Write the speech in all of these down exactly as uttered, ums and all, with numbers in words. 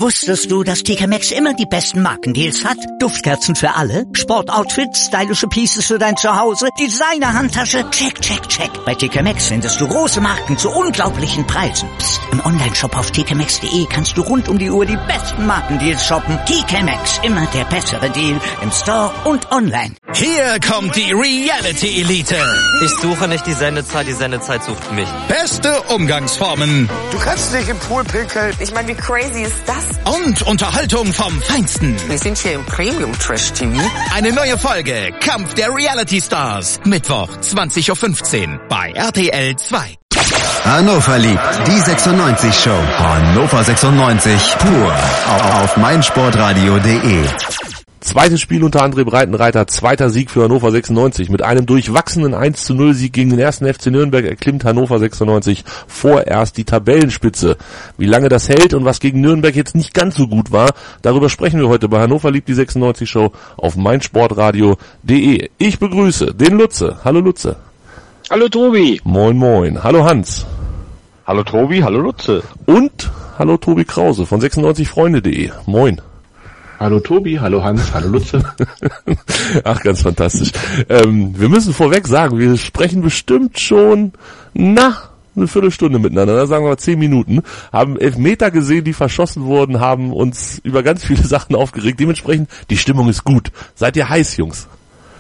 Wusstest du, dass T K Maxx immer die besten Markendeals hat? Duftkerzen für alle, Sportoutfits, stylische Pieces für dein Zuhause, Designer-Handtasche, check, check, check. Bei T K Maxx findest du große Marken zu unglaublichen Preisen. Psst. Im Onlineshop auf t k maxx punkt de kannst du rund um die Uhr die besten Markendeals shoppen. T K Maxx, immer der bessere Deal im Store und online. Hier kommt die Reality Elite. Ich suche nicht die Sendezeit, die Sendezeit sucht mich. Beste Umgangsformen. Du kannst nicht im Pool pinkeln. Ich meine, wie crazy ist das? Und Unterhaltung vom Feinsten. Wir sind hier im Premium-Trash-T V. Eine neue Folge Kampf der Reality Stars. Mittwoch, zwanzig Uhr fünfzehn bei R T L zwei. Hannover liebt die sechsundneunzig Show. Hannover sechsundneunzig pur auf meinsportradio punkt de. Zweites Spiel unter André Breitenreiter, zweiter Sieg für Hannover sechsundneunzig. Mit einem durchwachsenen eins zu null Sieg gegen den ersten F C Nürnberg erklimmt Hannover sechsundneunzig vorerst die Tabellenspitze. Wie lange das hält und was gegen Nürnberg jetzt nicht ganz so gut war, darüber sprechen wir heute bei Hannover liebt die sechsundneunzig Show auf meinsportradio punkt de. Ich begrüße den Lutze. Hallo Lutze. Hallo Tobi. Moin moin. Hallo Hans. Hallo Tobi, hallo Lutze. Und hallo Tobi Krause von sechsundneunzig freunde punkt de. Moin. Hallo Tobi, hallo Hans, hallo Lutze. Ach, ganz fantastisch. Ähm, wir müssen vorweg sagen, wir sprechen bestimmt schon, na, eine Viertelstunde miteinander, da sagen wir mal zehn Minuten, haben Elfmeter gesehen, die verschossen wurden, haben uns über ganz viele Sachen aufgeregt. Dementsprechend, die Stimmung ist gut. Seid ihr heiß, Jungs?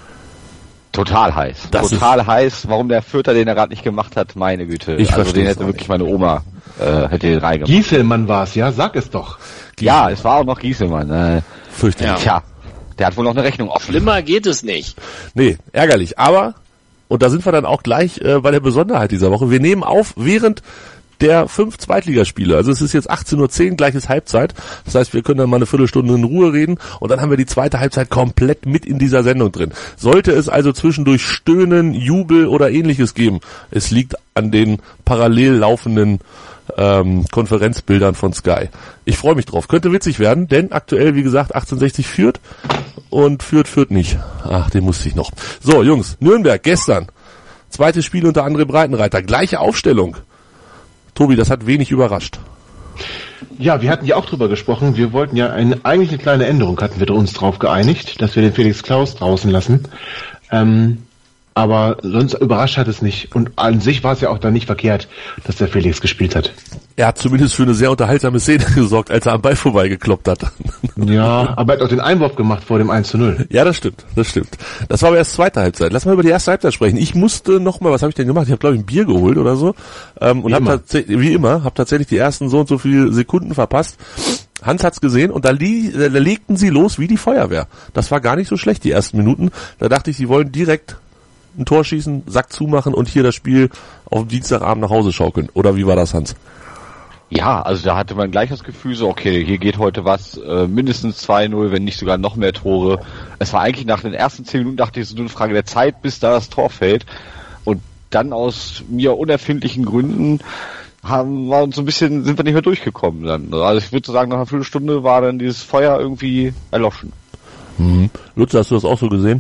Total heiß. Das Total heiß. Warum der Vierter, den er gerade nicht gemacht hat, meine Güte. Ich also den hätte wirklich nicht. meine Oma äh, hätte den reingemacht. Gieselmann war's, ja? Sag es doch. Ja, es war auch noch Gieselmann. Äh, Fürchterlich. Tja, der hat wohl noch eine Rechnung offen. Schlimmer geht es nicht. Nee, ärgerlich. Aber, und da sind wir dann auch gleich äh, bei der Besonderheit dieser Woche, wir nehmen auf während der fünf Zweitligaspiele. Also es ist jetzt achtzehn Uhr zehn, gleiches Halbzeit. Das heißt, wir können dann mal eine Viertelstunde in Ruhe reden und dann haben wir die zweite Halbzeit komplett mit in dieser Sendung drin. Sollte es also zwischendurch Stöhnen, Jubel oder ähnliches geben, es liegt an den parallel laufenden ähm, Konferenzbildern von Sky. Ich freue mich drauf. Könnte witzig werden, denn aktuell, wie gesagt, achtzehnhundertsechzig führt und führt, führt nicht. Ach, den musste ich noch. So, Jungs, Nürnberg gestern. Zweites Spiel unter André Breitenreiter. Gleiche Aufstellung. Tobi, das hat wenig überrascht. Ja, wir hatten ja auch drüber gesprochen. Wir wollten ja eine, eigentlich eine kleine Änderung, hatten wir uns drauf geeinigt, dass wir den Felix Klaus draußen lassen. Ähm, aber sonst überrascht hat es nicht. Und an sich war es ja auch dann nicht verkehrt, dass der Felix gespielt hat. Er hat zumindest für eine sehr unterhaltsame Szene gesorgt, als er am Ball vorbeigekloppt hat. Ja, aber er hat auch den Einwurf gemacht vor dem eins zu null. Ja, das stimmt, das stimmt. Das war aber erst zweite Halbzeit. Lass mal über die erste Halbzeit sprechen. Ich musste noch mal, was habe ich denn gemacht? Ich habe, glaube ich, ein Bier geholt oder so. Ähm, und habe tatsächlich, wie immer, habe tatsächlich die ersten so und so viele Sekunden verpasst. Hans hat's gesehen und da, li- da legten sie los wie die Feuerwehr. Das war gar nicht so schlecht, die ersten Minuten. Da dachte ich, sie wollen direkt ein Tor schießen, Sack zumachen und hier das Spiel auf dem Dienstagabend nach Hause schaukeln. Oder wie war das, Hans? Ja, also da hatte man gleich das Gefühl so, okay, hier geht heute was, äh, mindestens zwei null, wenn nicht sogar noch mehr Tore. Es war eigentlich nach den ersten zehn Minuten, dachte ich, so nur eine Frage der Zeit, bis da das Tor fällt. Und dann aus mir unerfindlichen Gründen haben wir uns so ein bisschen, sind wir nicht mehr durchgekommen dann. Also ich würde so sagen, nach einer Viertelstunde war dann dieses Feuer irgendwie erloschen. Mhm. Lutz, hast du das auch so gesehen?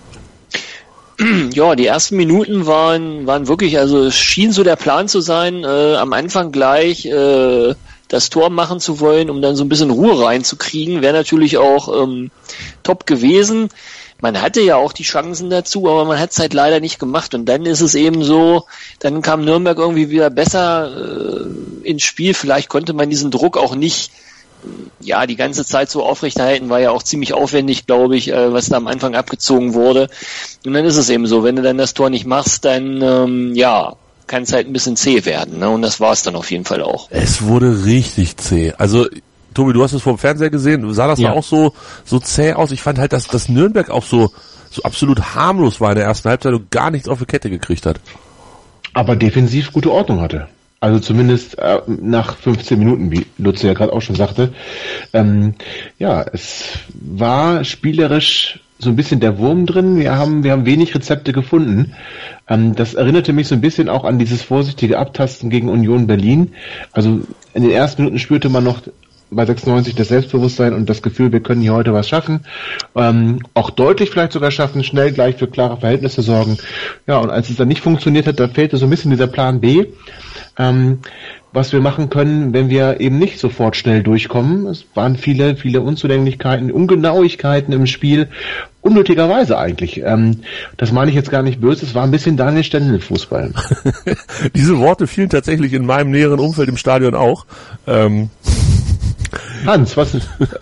Ja, die ersten Minuten waren waren wirklich, also es schien so der Plan zu sein, äh, am Anfang gleich äh, das Tor machen zu wollen, um dann so ein bisschen Ruhe reinzukriegen. Wäre natürlich auch ähm, top gewesen. Man hatte ja auch die Chancen dazu, aber man hat es halt leider nicht gemacht. Und dann ist es eben so, dann kam Nürnberg irgendwie wieder besser äh, ins Spiel. Vielleicht konnte man diesen Druck auch nicht ja, die ganze Zeit so aufrechterhalten, war ja auch ziemlich aufwendig, glaube ich, äh, was da am Anfang abgezogen wurde. Und dann ist es eben so, wenn du dann das Tor nicht machst, dann, ähm, ja, kann es halt ein bisschen zäh werden, ne? Und das war es dann auf jeden Fall auch. Es wurde richtig zäh. Also, Tobi, du hast es vom Fernseher gesehen, sah das ja. da auch so, so zäh aus? Ich fand halt, dass, dass Nürnberg auch so, so absolut harmlos war in der ersten Halbzeit und gar nichts auf die Kette gekriegt hat. Aber defensiv gute Ordnung hatte. Also zumindest äh, nach fünfzehn Minuten, wie Lutze ja gerade auch schon sagte. Ähm, ja, es war spielerisch so ein bisschen der Wurm drin. Wir haben wir haben wenig Rezepte gefunden. Ähm, das erinnerte mich so ein bisschen auch an dieses vorsichtige Abtasten gegen Union Berlin. Also in den ersten Minuten spürte man noch bei sechsundneunzig das Selbstbewusstsein und das Gefühl, wir können hier heute was schaffen. Ähm, auch deutlich vielleicht sogar schaffen, schnell gleich für klare Verhältnisse sorgen. Ja, und als es dann nicht funktioniert hat, da fehlte so ein bisschen dieser Plan B. Ähm, was wir machen können, wenn wir eben nicht sofort schnell durchkommen. Es waren viele, viele Unzulänglichkeiten, Ungenauigkeiten im Spiel, unnötigerweise eigentlich. Ähm, das meine ich jetzt gar nicht böse, es war ein bisschen Daniel Stendel-Fußball. Diese Worte fielen tatsächlich in meinem näheren Umfeld im Stadion auch. Ähm Hans, was?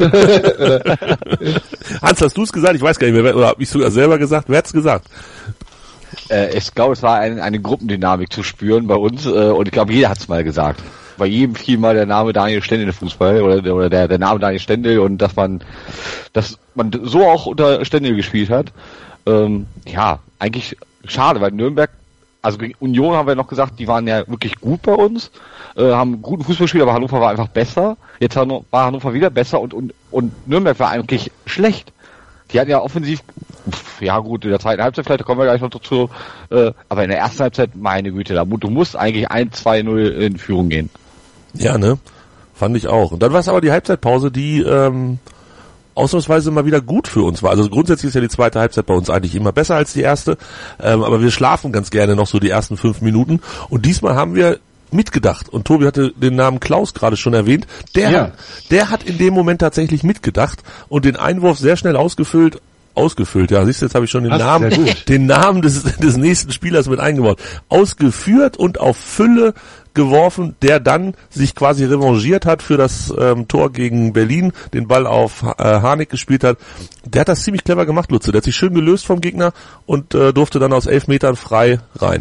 Hans, hast du es gesagt? Ich weiß gar nicht mehr, oder habe ich sogar selber gesagt? Wer hat's gesagt? Äh, ich glaube, es war ein, eine Gruppendynamik zu spüren bei uns äh, und ich glaube, jeder hat's mal gesagt. Bei jedem fiel mal der Name Daniel Stendel im Fußball oder, oder der, der Name Daniel Stendel und dass man, dass man so auch unter Stendel gespielt hat. Ähm, ja, eigentlich schade, weil Nürnberg, also gegen Union haben wir noch gesagt, die waren ja wirklich gut bei uns, äh, haben guten Fußball gespielt, aber Hannover war einfach besser. Jetzt war Hannover wieder besser und, und, und Nürnberg war eigentlich schlecht. Die hatten ja offensiv, pf, ja gut, in der zweiten Halbzeit, vielleicht kommen wir gleich noch dazu, äh, aber in der ersten Halbzeit, meine Güte, da, du musst eigentlich eins zwei null in Führung gehen. Ja, ne? Fand ich auch. Und dann war es aber die Halbzeitpause, die ähm, ausnahmsweise mal wieder gut für uns war. Also grundsätzlich ist ja die zweite Halbzeit bei uns eigentlich immer besser als die erste, ähm, aber wir schlafen ganz gerne noch so die ersten fünf Minuten und diesmal haben wir mitgedacht. Und Tobi hatte den Namen Klaus gerade schon erwähnt. Der, ja. hat, der hat in dem Moment tatsächlich mitgedacht und den Einwurf sehr schnell ausgefüllt. Ausgefüllt, ja, siehst du, jetzt habe ich schon den Ach, Namen, den Namen des, des nächsten Spielers mit eingebaut. Ausgeführt und auf Fülle geworfen, der dann sich quasi revanchiert hat für das ähm, Tor gegen Berlin, den Ball auf äh, Harnik gespielt hat. Der hat das ziemlich clever gemacht, Lutze. Der hat sich schön gelöst vom Gegner und äh, durfte dann aus elf Metern frei rein.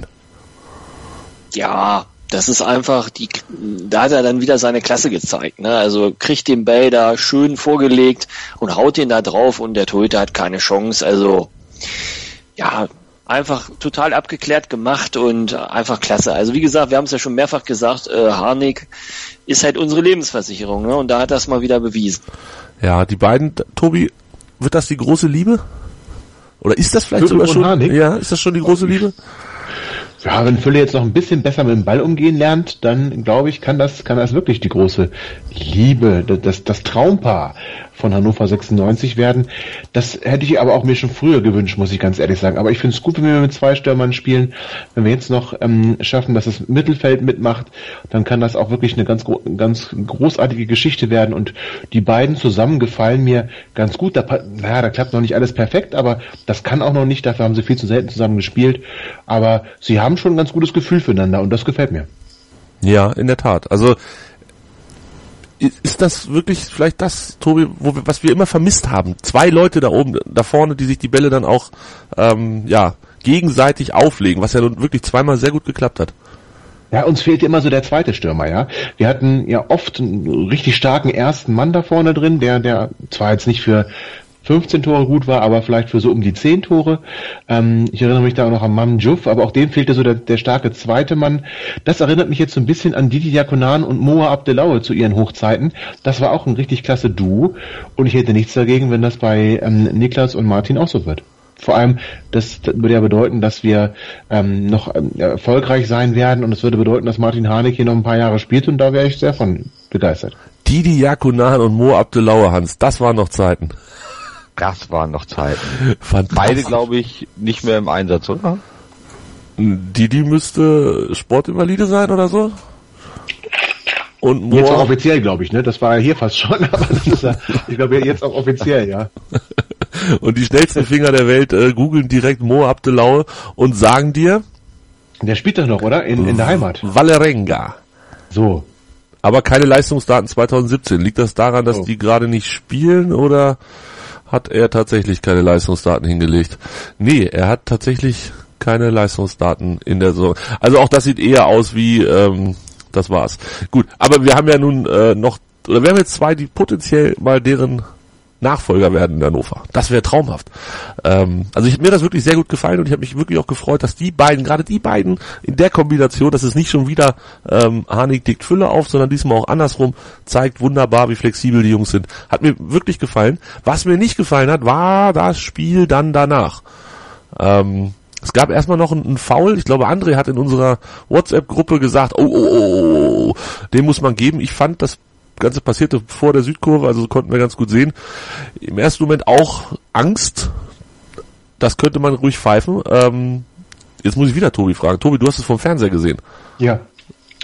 Ja, das ist einfach, die, da hat er dann wieder seine Klasse gezeigt, ne? Also kriegt den Ball da schön vorgelegt und haut den da drauf und der Torhüter hat keine Chance. Also, ja, einfach total abgeklärt gemacht und einfach klasse. Also wie gesagt, wir haben es ja schon mehrfach gesagt, äh, Harnik ist halt unsere Lebensversicherung, ne? Und da hat das mal wieder bewiesen. Ja, die beiden, Tobi, wird das die große Liebe? Oder ist das vielleicht Fülle sogar schon? Harnik? Ja, ist das schon die große Liebe? Ja, wenn Fülle jetzt noch ein bisschen besser mit dem Ball umgehen lernt, dann glaube ich, kann das, kann das wirklich die große Liebe, das, das Traumpaar von Hannover sechsundneunzig werden. Das hätte ich aber auch mir schon früher gewünscht, muss ich ganz ehrlich sagen. Aber ich finde es gut, wenn wir mit zwei Stürmern spielen. Wenn wir jetzt noch ähm, schaffen, dass das Mittelfeld mitmacht, dann kann das auch wirklich eine ganz, ganz großartige Geschichte werden. Und die beiden zusammen gefallen mir ganz gut. Da, naja, da klappt noch nicht alles perfekt, aber das kann auch noch nicht. Dafür haben sie viel zu selten zusammen gespielt. Aber sie haben schon ein ganz gutes Gefühl füreinander und das gefällt mir. Ja, in der Tat. Also ist das wirklich vielleicht das, Tobi, wo wir, was wir immer vermisst haben? Zwei Leute da oben, da vorne, die sich die Bälle dann auch ähm, ja gegenseitig auflegen, was ja nun wirklich zweimal sehr gut geklappt hat. Ja, uns fehlt immer so der zweite Stürmer, ja. Wir hatten ja oft einen richtig starken ersten Mann da vorne drin, der, der zwar jetzt nicht für fünfzehn Tore gut war, aber vielleicht für so um die zehn Tore. Ähm, ich erinnere mich da auch noch an Mam Diouf, aber auch dem fehlte so der, der starke zweite Mann. Das erinnert mich jetzt so ein bisschen an Didi Diakonan und Moa Abdelaue zu ihren Hochzeiten. Das war auch ein richtig klasse Duo und ich hätte nichts dagegen, wenn das bei ähm, Niklas und Martin auch so wird. Vor allem, das, das würde ja bedeuten, dass wir ähm, noch ähm, erfolgreich sein werden und es würde bedeuten, dass Martin Harnik hier noch ein paar Jahre spielt und da wäre ich sehr von begeistert. Didi Diakonan und Moa Abdelaue, Hans, das waren noch Zeiten. Das waren noch Zeiten. Beide, glaube ich, nicht mehr im Einsatz, oder? Didi müsste Sportinvalide sein oder so. Und Moa jetzt auch offiziell, glaube ich, ne? Das war ja hier fast schon, aber das ist ja, ich glaube jetzt auch offiziell, ja. Und die schnellsten Finger der Welt äh, googeln direkt Moa Abdelaue und sagen dir... Der spielt doch noch, oder? In, in der Heimat. Vålerenga. So. Aber keine Leistungsdaten zwanzig siebzehn. Liegt das daran, dass oh. die gerade nicht spielen oder... hat er tatsächlich keine Leistungsdaten hingelegt? Nee, er hat tatsächlich keine Leistungsdaten in der Saison. Also auch das sieht eher aus wie, ähm, das war's. Gut, aber wir haben ja nun äh, noch, oder wir haben jetzt zwei, die potenziell mal deren Nachfolger werden in Hannover. Das wäre traumhaft. Ähm, also ich, mir hat das wirklich sehr gut gefallen und ich habe mich wirklich auch gefreut, dass die beiden, gerade die beiden in der Kombination, dass es nicht schon wieder ähm, Harnik deckt Fülle auf, sondern diesmal auch andersrum, zeigt wunderbar, wie flexibel die Jungs sind. Hat mir wirklich gefallen. Was mir nicht gefallen hat, war das Spiel dann danach. Ähm, es gab erstmal noch einen Foul. Ich glaube, André hat in unserer WhatsApp-Gruppe gesagt, oh, oh, oh, oh, den muss man geben. Ich fand, das Ganze passierte vor der Südkurve, also konnten wir ganz gut sehen. Im ersten Moment auch Angst. Das könnte man ruhig pfeifen. Ähm, jetzt muss ich wieder Tobi fragen. Tobi, du hast es vom Fernseher gesehen. Ja.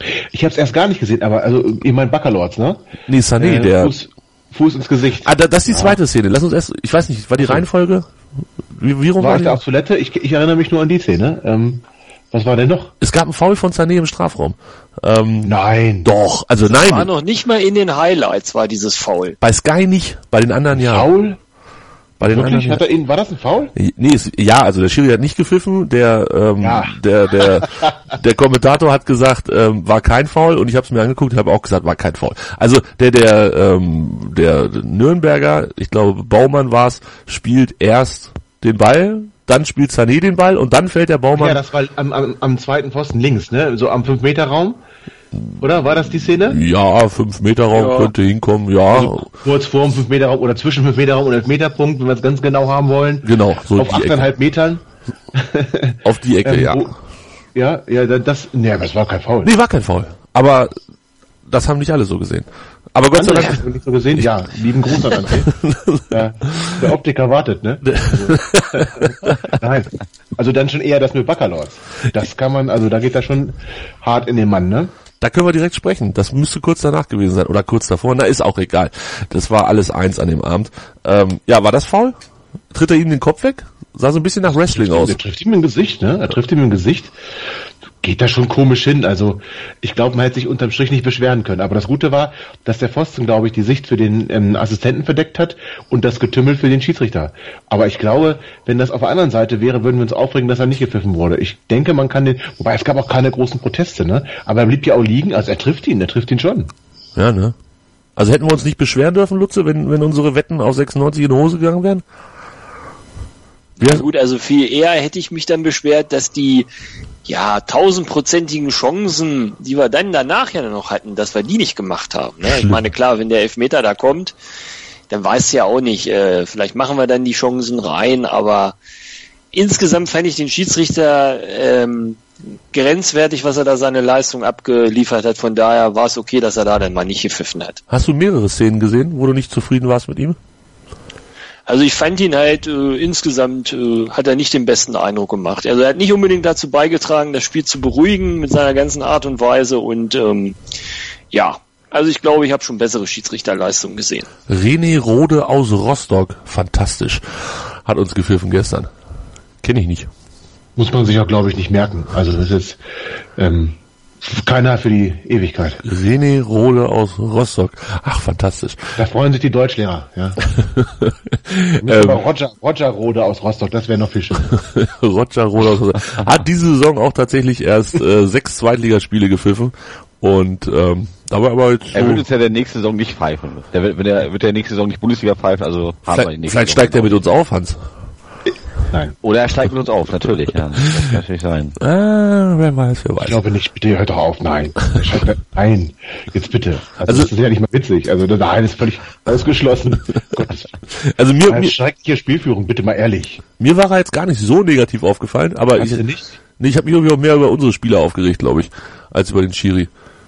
Ich habe es erst gar nicht gesehen, aber also ihr meint Baccalords, ne? Nee, Sané, äh, der... Fuß, Fuß ins Gesicht. Ah, da, das ist die zweite ja. Szene. Lass uns erst, ich weiß nicht, war die also, Reihenfolge? Wie, wie rum war war ich da auf Toilette? Ich, ich erinnere mich nur an die Szene. Ähm, was war denn noch? Es gab einen Foul von Sané im Strafraum. Ähm, nein. Doch, also das nein. war noch nicht mal in den Highlights, war dieses Foul. Bei Sky nicht, bei den anderen ja. Foul? Bei den Wirklich? anderen, Hat er ihn, war das ein Foul? Nee, ist, ja, also der Schiri hat nicht gepfiffen, der ähm, ja. der der der Kommentator hat gesagt, ähm, war kein Foul und ich habe es mir angeguckt, habe auch gesagt, war kein Foul. Also der der ähm, der Nürnberger, ich glaube Baumann war's, spielt erst den Ball, dann spielt Sané den Ball und dann fällt der Baumann. Ja, das war am, am, am zweiten Pfosten links, ne? So am fünf Meter Raum. Oder war das die Szene? Ja, fünf Meter Raum ja. könnte hinkommen, ja. Also kurz vor dem fünf Meter Raum oder zwischen fünf Meter Raum und elf Meter Punkt, wenn wir es ganz genau haben wollen. Genau, so auf acht Komma fünf Metern. Auf die Ecke, ähm, ja. Wo, ja, ja, das, ne, das war kein Foul. Nee, war kein Foul. Aber das haben nicht alle so gesehen. Aber Gott sei Dank. Hast du nicht so gesehen? Ja, lieben Gruß an André. der, der Optiker wartet, ne? Also, nein. Also dann schon eher das mit Baccalords. Das kann man, also da geht er schon hart in den Mann, ne? Da können wir direkt sprechen. Das müsste kurz danach gewesen sein oder kurz davor. Na, ist auch egal. Das war alles eins an dem Abend. Ähm, ja, war das faul? Tritt er ihm den Kopf weg? Sah so ein bisschen nach Wrestling aus. Er trifft ihm im Gesicht, ne? Er trifft ihm im Gesicht. Geht da schon komisch hin. Also ich glaube, man hätte sich unterm Strich nicht beschweren können. Aber das Gute war, dass der Pfosten, glaube ich, die Sicht für den ähm, Assistenten verdeckt hat und das Getümmel für den Schiedsrichter. Aber ich glaube, wenn das auf der anderen Seite wäre, würden wir uns aufregen, dass er nicht gepfiffen wurde. Ich denke, man kann den, wobei es gab auch keine großen Proteste, ne? Aber er blieb ja auch liegen, also er trifft ihn, er trifft ihn schon. Ja, ne? Also hätten wir uns nicht beschweren dürfen, Lutze, wenn, wenn unsere Wetten auf sechsundneunzig in die Hose gegangen wären? Ja gut, also viel eher hätte ich mich dann beschwert, dass die ja tausendprozentigen Chancen, die wir dann danach ja noch hatten, dass wir die nicht gemacht haben. Ne? Ich meine, klar, wenn der Elfmeter da kommt, dann weiß ja auch nicht, äh, vielleicht machen wir dann die Chancen rein, aber insgesamt fand ich den Schiedsrichter ähm, grenzwertig, was er da seine Leistung abgeliefert hat. Von daher war es okay, dass er da dann mal nicht gepfiffen hat. Hast du mehrere Szenen gesehen, wo du nicht zufrieden warst mit ihm? Also ich fand ihn halt äh, insgesamt äh, hat er nicht den besten Eindruck gemacht. Also er hat nicht unbedingt dazu beigetragen, das Spiel zu beruhigen mit seiner ganzen Art und Weise und ähm, ja, also ich glaube, ich habe schon bessere Schiedsrichterleistungen gesehen. René Rode aus Rostock, fantastisch, hat uns gepfiffen gestern. Kenne ich nicht. Muss man sich auch, glaube ich, nicht merken. Also das ist ähm, keiner für die Ewigkeit. René Rode aus Rostock. Ach, fantastisch. Da freuen sich die Deutschlehrer, ja. ähm, aber Roger, Roger Rode aus Rostock, das wäre noch viel schöner. Roger Rode aus Rostock. Hat diese Saison auch tatsächlich erst äh, sechs Zweitligaspiele gepfiffen. Und ähm, aber aber jetzt so er wird uns ja der nächste Saison nicht pfeifen. Der wird, wenn er wird der nächste Saison nicht Bundesliga pfeifen, also haben wir die nächste Vielleicht Saison steigt er mit uns auf, Hans. Nein. Oder er steigt mit uns auf, natürlich, ja. Das kann natürlich sein. Ah, wer weiß, wer weiß. Ich glaube nicht, bitte hört doch auf, nein. Nein, jetzt bitte. Also, also das ist ja nicht mal witzig. Also nein, ist völlig ausgeschlossen. Also mir, mir schreckliche Spielführung, bitte mal ehrlich. Mir war er jetzt gar nicht so negativ aufgefallen, aber Hast ich du nicht? Nee, ich habe mich irgendwie auch mehr über unsere Spieler aufgeregt, glaube ich, als über den Schiri.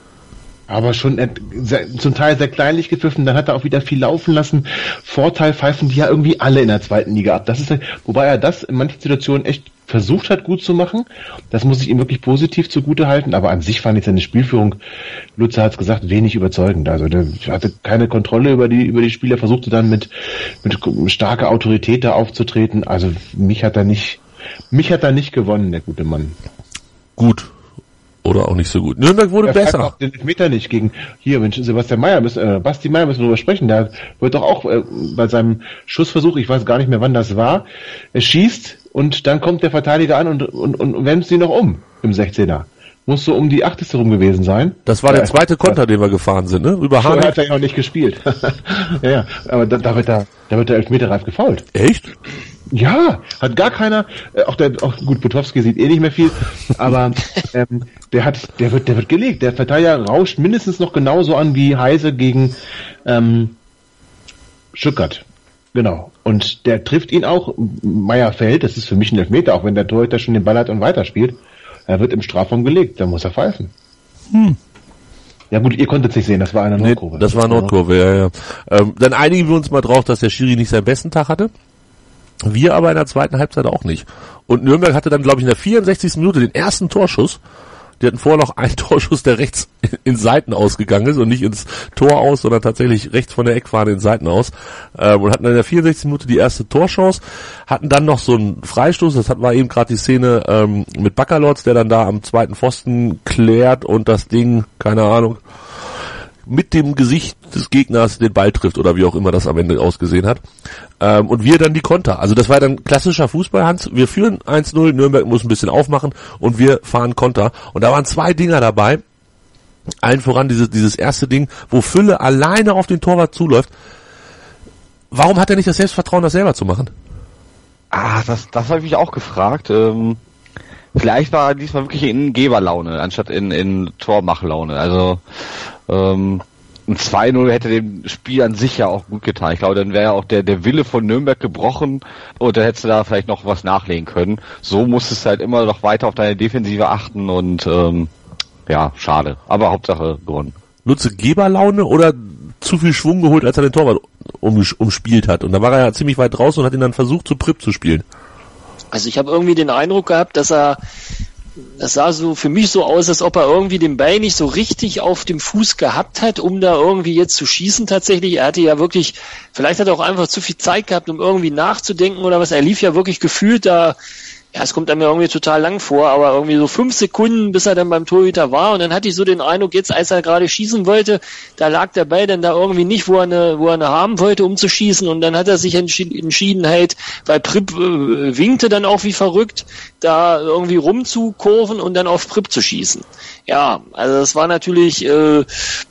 Aber schon äh, sehr, zum Teil sehr kleinlich gepfiffen, dann hat er auch wieder viel laufen lassen. Vorteil pfeifen die ja irgendwie alle in der zweiten Liga ab. Das ist, wobei er das in manchen Situationen echt versucht hat, gut zu machen. Das muss ich ihm wirklich positiv zugute halten. Aber an sich fand ich seine Spielführung, Lutze hat es gesagt, wenig überzeugend. Also der hatte keine Kontrolle über die über die Spieler, versuchte dann mit mit starker Autorität da aufzutreten. Also mich hat er nicht mich hat er nicht gewonnen, der gute Mann. Gut. Oder auch nicht so gut. Nürnberg wurde er besser. Auch den Elfmeter nicht gegen, hier, Mensch, Sebastian Meyer, müssen, äh, Basti Meyer müssen wir drüber sprechen, der wird doch auch äh, bei seinem Schussversuch, ich weiß gar nicht mehr wann das war, er schießt und dann kommt der Verteidiger an und, und, und, und wemst ihn noch um im sechzehner. Muss so um die achteste rum gewesen sein. Das war ja, der zweite Konter, ja. den wir gefahren sind, ne? Über Hahn. hat er ja noch nicht gespielt. ja, ja, aber da, da wird der, da wird der Elfmeter reif gefoult. Echt? Ja, hat gar keiner, äh, auch der, auch gut, Butowski sieht eh nicht mehr viel, aber ähm, der hat, der wird, der wird gelegt. Der Verteidiger rauscht mindestens noch genauso an wie Heise gegen ähm, Schückert. Genau. Und der trifft ihn auch. Meier fällt, das ist für mich ein Elfmeter, auch wenn der Torhüter schon den Ball hat und weiterspielt. Er wird im Strafraum gelegt, da muss er pfeifen. Hm. Ja gut, ihr konntet es nicht sehen, das war eine Nordkurve. Nee, das war Nordkurve, ja, ja. Ähm, dann einigen wir uns mal drauf, dass der Schiri nicht seinen besten Tag hatte. Wir aber in der zweiten Halbzeit auch nicht. Und Nürnberg hatte dann, glaube ich, in der vierundsechzigsten Minute den ersten Torschuss. Die hatten vorher noch einen Torschuss, der rechts in Seiten ausgegangen ist und nicht ins Tor aus, sondern tatsächlich rechts von der Eckfahne in Seiten aus. Ähm, und hatten in der vierundsechzigsten Minute die erste Torchance, hatten dann noch so einen Freistoß, das war eben gerade die Szene ähm, mit Baccalords, der dann da am zweiten Pfosten klärt und das Ding, keine Ahnung, mit dem Gesicht des Gegners den Ball trifft oder wie auch immer das am Ende ausgesehen hat. Ähm, und wir dann die Konter. Also das war dann klassischer Fußball, Hans. Wir führen eins null, Nürnberg muss ein bisschen aufmachen und wir fahren Konter. Und da waren zwei Dinger dabei. Allen voran dieses, dieses erste Ding, wo Fülle alleine auf den Torwart zuläuft. Warum hat er nicht das Selbstvertrauen, das selber zu machen? Ah, das, das habe ich mich auch gefragt. Ähm, vielleicht war er diesmal wirklich in Geberlaune, anstatt in, in Tormachlaune. Also ähm, ein zwei null hätte dem Spiel an sich ja auch gut getan. Ich glaube, dann wäre ja auch der, der Wille von Nürnberg gebrochen und dann hättest du da vielleicht noch was nachlegen können. So musstest du halt immer noch weiter auf deine Defensive achten und ähm, ja, schade. Aber Hauptsache gewonnen. Nutze Geberlaune oder zu viel Schwung geholt, als er den Torwart um, umspielt hat? Und da war er ja ziemlich weit draußen und hat ihn dann versucht, zu Pripp zu spielen. Also ich habe irgendwie den Eindruck gehabt, dass er das sah so für mich so aus, als ob er irgendwie den Ball nicht so richtig auf dem Fuß gehabt hat, um da irgendwie jetzt zu schießen tatsächlich. Er hatte ja wirklich, vielleicht hat er auch einfach zu viel Zeit gehabt, um irgendwie nachzudenken oder was. Er lief ja wirklich gefühlt da, ja, es kommt einem ja irgendwie total lang vor, aber irgendwie so fünf Sekunden, bis er dann beim Torhüter war. Und dann hatte ich so den Eindruck, jetzt als er gerade schießen wollte, da lag der Ball dann da irgendwie nicht, wo er eine, wo er eine haben wollte, um zu schießen. Und dann hat er sich entschieden, entschieden halt, weil Pripp äh, winkte dann auch wie verrückt, da irgendwie rumzukurven und dann auf Pripp zu schießen. Ja, also das war natürlich, äh,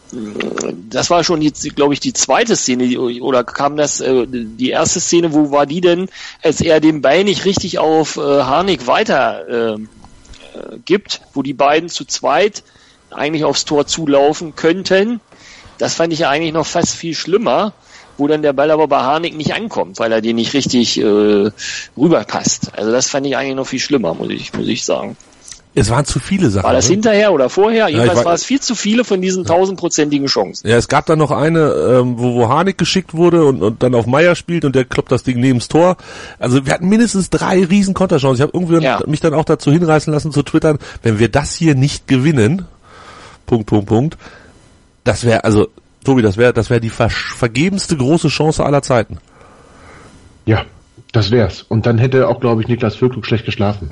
das war schon, glaube ich, die zweite Szene, oder kam das, äh, die erste Szene, wo war die denn, als er den Ball nicht richtig auf äh, Harnik weiter äh, gibt, wo die beiden zu zweit eigentlich aufs Tor zulaufen könnten. Das fand ich ja eigentlich noch fast viel schlimmer, wo dann der Ball aber bei Harnik nicht ankommt, weil er den nicht richtig äh, rüberpasst. Also das fand ich eigentlich noch viel schlimmer, muss ich, muss ich sagen. Es waren zu viele Sachen. War das ne? hinterher oder vorher? Ja, Jedenfalls war, war es viel zu viele von diesen tausendprozentigen Chancen. Ja, es gab dann noch eine, ähm, wo, wo Harnik geschickt wurde und, und dann auf Meier spielt und der kloppt das Ding neben's Tor. Also wir hatten mindestens drei riesen Konterchancen. Ich habe irgendwie ja. mich dann auch dazu hinreißen lassen zu twittern, wenn wir das hier nicht gewinnen, Punkt, Punkt, Punkt, das wäre, also Tobi, das wäre das wäre die ver- vergebenste große Chance aller Zeiten. Ja, das wär's. Und dann hätte auch, glaube ich, Niklas Füllkrug schlecht geschlafen.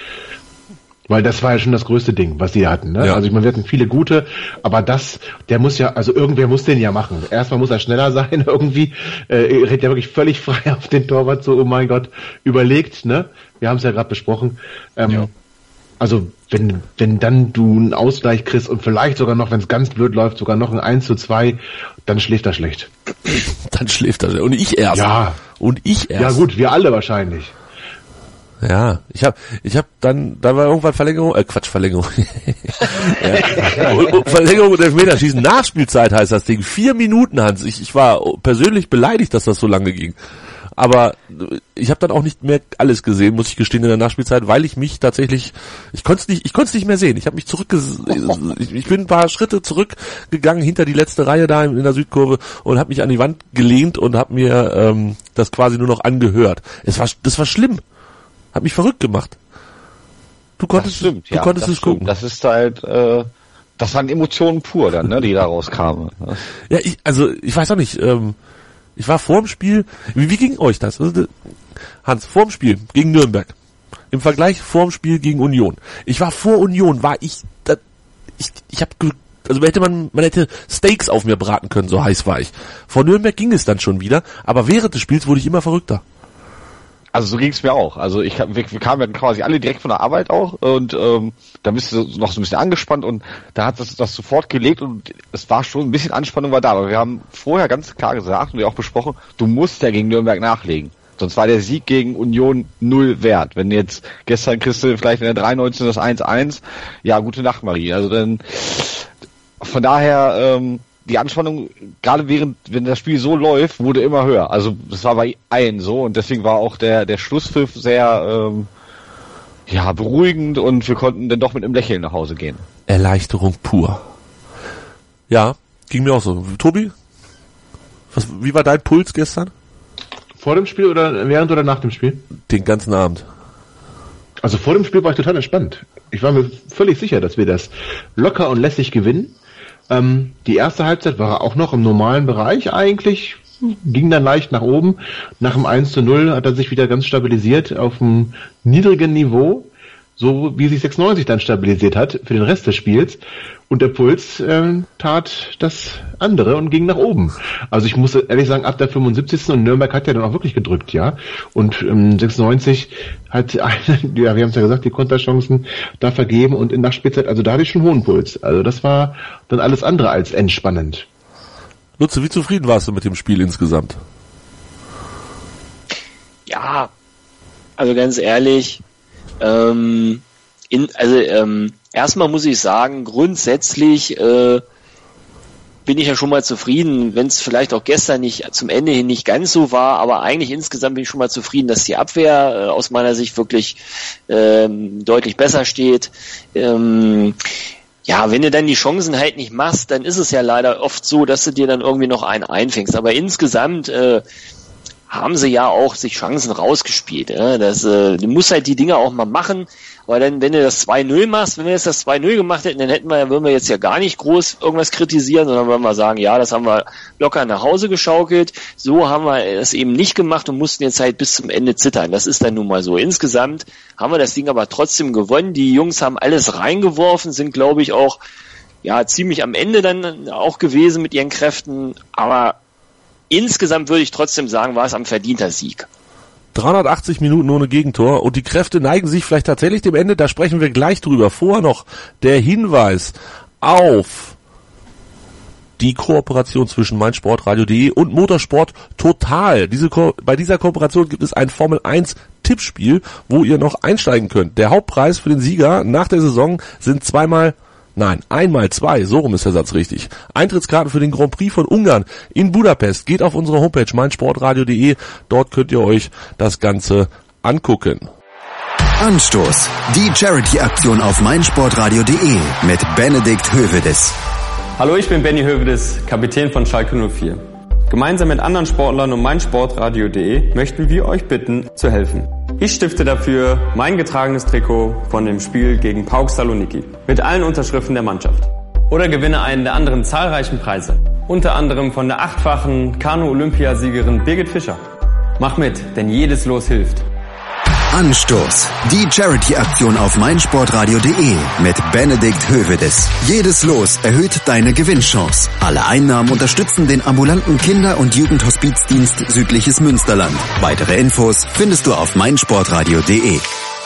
Weil das war ja schon das größte Ding, was die hatten. Ne? Ja. Also ich meine, wir hatten viele gute, aber das, der muss ja, also irgendwer muss den ja machen. Erstmal muss er schneller sein irgendwie. Äh, er redet ja wirklich völlig frei auf den Torwart, so, oh mein Gott, überlegt. Ne? Wir haben es ja gerade besprochen. Ähm, ja. Also wenn wenn dann du einen Ausgleich kriegst und vielleicht sogar noch, wenn es ganz blöd läuft, sogar noch ein eins zu zwei, dann schläft er schlecht. Dann schläft er. Und ich erst. Ja. Und ich erst. Ja gut, wir alle wahrscheinlich. Ja, ich hab, ich hab dann, da war irgendwann Verlängerung, äh Quatsch, Verlängerung. ja. und, und Verlängerung und Elfmeterschießen, Nachspielzeit heißt das Ding. Vier Minuten, Hans. Ich, ich war persönlich beleidigt, dass das so lange ging. Aber ich habe dann auch nicht mehr alles gesehen, muss ich gestehen, in der Nachspielzeit, weil ich mich tatsächlich, ich konnte es nicht, ich konnte es nicht mehr sehen. Ich habe mich zurück, ich, ich bin ein paar Schritte zurückgegangen hinter die letzte Reihe da in der Südkurve und habe mich an die Wand gelehnt und habe mir ähm, das quasi nur noch angehört. Es war, das war schlimm. Hat mich verrückt gemacht. Du konntest, das stimmt, du ja, konntest das es gucken. Stimmt. Das ist halt, äh, das waren Emotionen pur dann, ne, die da rauskamen. Ja, ich, also ich weiß auch nicht. Ähm, ich war vorm Spiel. Wie, wie ging euch das? Hans, vorm Spiel gegen Nürnberg. Im Vergleich vorm Spiel gegen Union. Ich war vor Union, war ich, da, ich, ich habe, also hätte man, man hätte Steaks auf mir braten können, so heiß war ich. Vor Nürnberg ging es dann schon wieder, aber während des Spiels wurde ich immer verrückter. Also so ging es mir auch. Also ich wir, wir kamen ja quasi alle direkt von der Arbeit auch und ähm, da bist du noch so ein bisschen angespannt und da hat das, das sofort gelegt und es war schon ein bisschen Anspannung war da. Aber wir haben vorher ganz klar gesagt und wir auch besprochen, du musst ja gegen Nürnberg nachlegen. Sonst war der Sieg gegen Union null wert. Wenn jetzt gestern kriegst du vielleicht in der dreiundneunzigsten das eins eins, ja, gute Nacht, Marie. Also dann von daher ähm, die Anspannung, gerade während, wenn das Spiel so läuft, wurde immer höher. Also das war bei allen so und deswegen war auch der der Schlusspfiff sehr ähm, ja beruhigend und wir konnten dann doch mit einem Lächeln nach Hause gehen. Erleichterung pur. Ja, ging mir auch so. Tobi, was, wie war dein Puls gestern? Vor dem Spiel oder während oder nach dem Spiel? Den ganzen Abend. Also vor dem Spiel war ich total entspannt. Ich war mir völlig sicher, dass wir das locker und lässig gewinnen. Ähm, die erste Halbzeit war auch noch im normalen Bereich eigentlich, ging dann leicht nach oben. Nach dem eins zu null hat er sich wieder ganz stabilisiert auf einem niedrigen Niveau, so wie sich sechsundneunzig dann stabilisiert hat für den Rest des Spiels. Und der Puls äh, tat das andere und ging nach oben. Also ich muss ehrlich sagen, ab der fünfundsiebzigsten und Nürnberg hat ja dann auch wirklich gedrückt, ja. Und ähm, sechsundneunzig hat, eine, ja, wir haben es ja gesagt, die Konterchancen da vergeben und in Nachspielzeit, also da hatte ich schon hohen Puls. Also das war dann alles andere als entspannend. Lutze, wie zufrieden warst du mit dem Spiel insgesamt? Ja, also ganz ehrlich, ähm, in, also ähm, erstmal muss ich sagen, grundsätzlich äh, bin ich ja schon mal zufrieden, wenn es vielleicht auch gestern nicht zum Ende hin nicht ganz so war, aber eigentlich insgesamt bin ich schon mal zufrieden, dass die Abwehr äh, aus meiner Sicht wirklich ähm, deutlich besser steht. Ähm, ja, wenn du dann die Chancen halt nicht machst, dann ist es ja leider oft so, dass du dir dann irgendwie noch einen einfängst. Aber insgesamt äh, haben sie ja auch sich Chancen rausgespielt. Ja? Das, äh, du musst halt die Dinge auch mal machen. Aber dann, wenn du das zwei null machst, wenn wir jetzt das zwei null gemacht hätten, dann hätten wir, würden wir jetzt ja gar nicht groß irgendwas kritisieren, sondern würden wir sagen, ja, das haben wir locker nach Hause geschaukelt. So haben wir es eben nicht gemacht und mussten jetzt halt bis zum Ende zittern. Das ist dann nun mal so. Insgesamt haben wir das Ding aber trotzdem gewonnen. Die Jungs haben alles reingeworfen, sind, glaube ich, auch ja ziemlich am Ende dann auch gewesen mit ihren Kräften. Aber insgesamt würde ich trotzdem sagen, war es ein verdienter Sieg. dreihundertachtzig Minuten ohne Gegentor und die Kräfte neigen sich vielleicht tatsächlich dem Ende, da sprechen wir gleich drüber. Vorher noch der Hinweis auf die Kooperation zwischen meinsportradio punkt de und Motorsport Total. Diese Ko- bei dieser Kooperation gibt es ein Formel eins Tippspiel, wo ihr noch einsteigen könnt. Der Hauptpreis für den Sieger nach der Saison sind zweimal Nein, einmal zwei, so rum ist der Satz richtig. Eintrittskarten für den Grand Prix von Ungarn in Budapest. Geht auf unsere Homepage meinsportradio punkt de, dort könnt ihr euch das Ganze angucken. Anstoß, die Charity-Aktion auf meinsportradio punkt de mit Benedikt Hövedes. Hallo, ich bin Benny Hövedes, Kapitän von Schalke null vier. Gemeinsam mit anderen Sportlern und meinsportradio punkt de möchten wir euch bitten, zu helfen. Ich stifte dafür mein getragenes Trikot von dem Spiel gegen PAOK Saloniki mit allen Unterschriften der Mannschaft. Oder gewinne einen der anderen zahlreichen Preise, unter anderem von der achtfachen Kanu-Olympiasiegerin Birgit Fischer. Mach mit, denn jedes Los hilft. Anstoß, die Charity-Aktion auf meinsportradio punkt de mit Benedikt Hövedes. Jedes Los erhöht deine Gewinnchance. Alle Einnahmen unterstützen den ambulanten Kinder- und Jugendhospizdienst Südliches Münsterland. Weitere Infos findest du auf meinsportradio punkt de.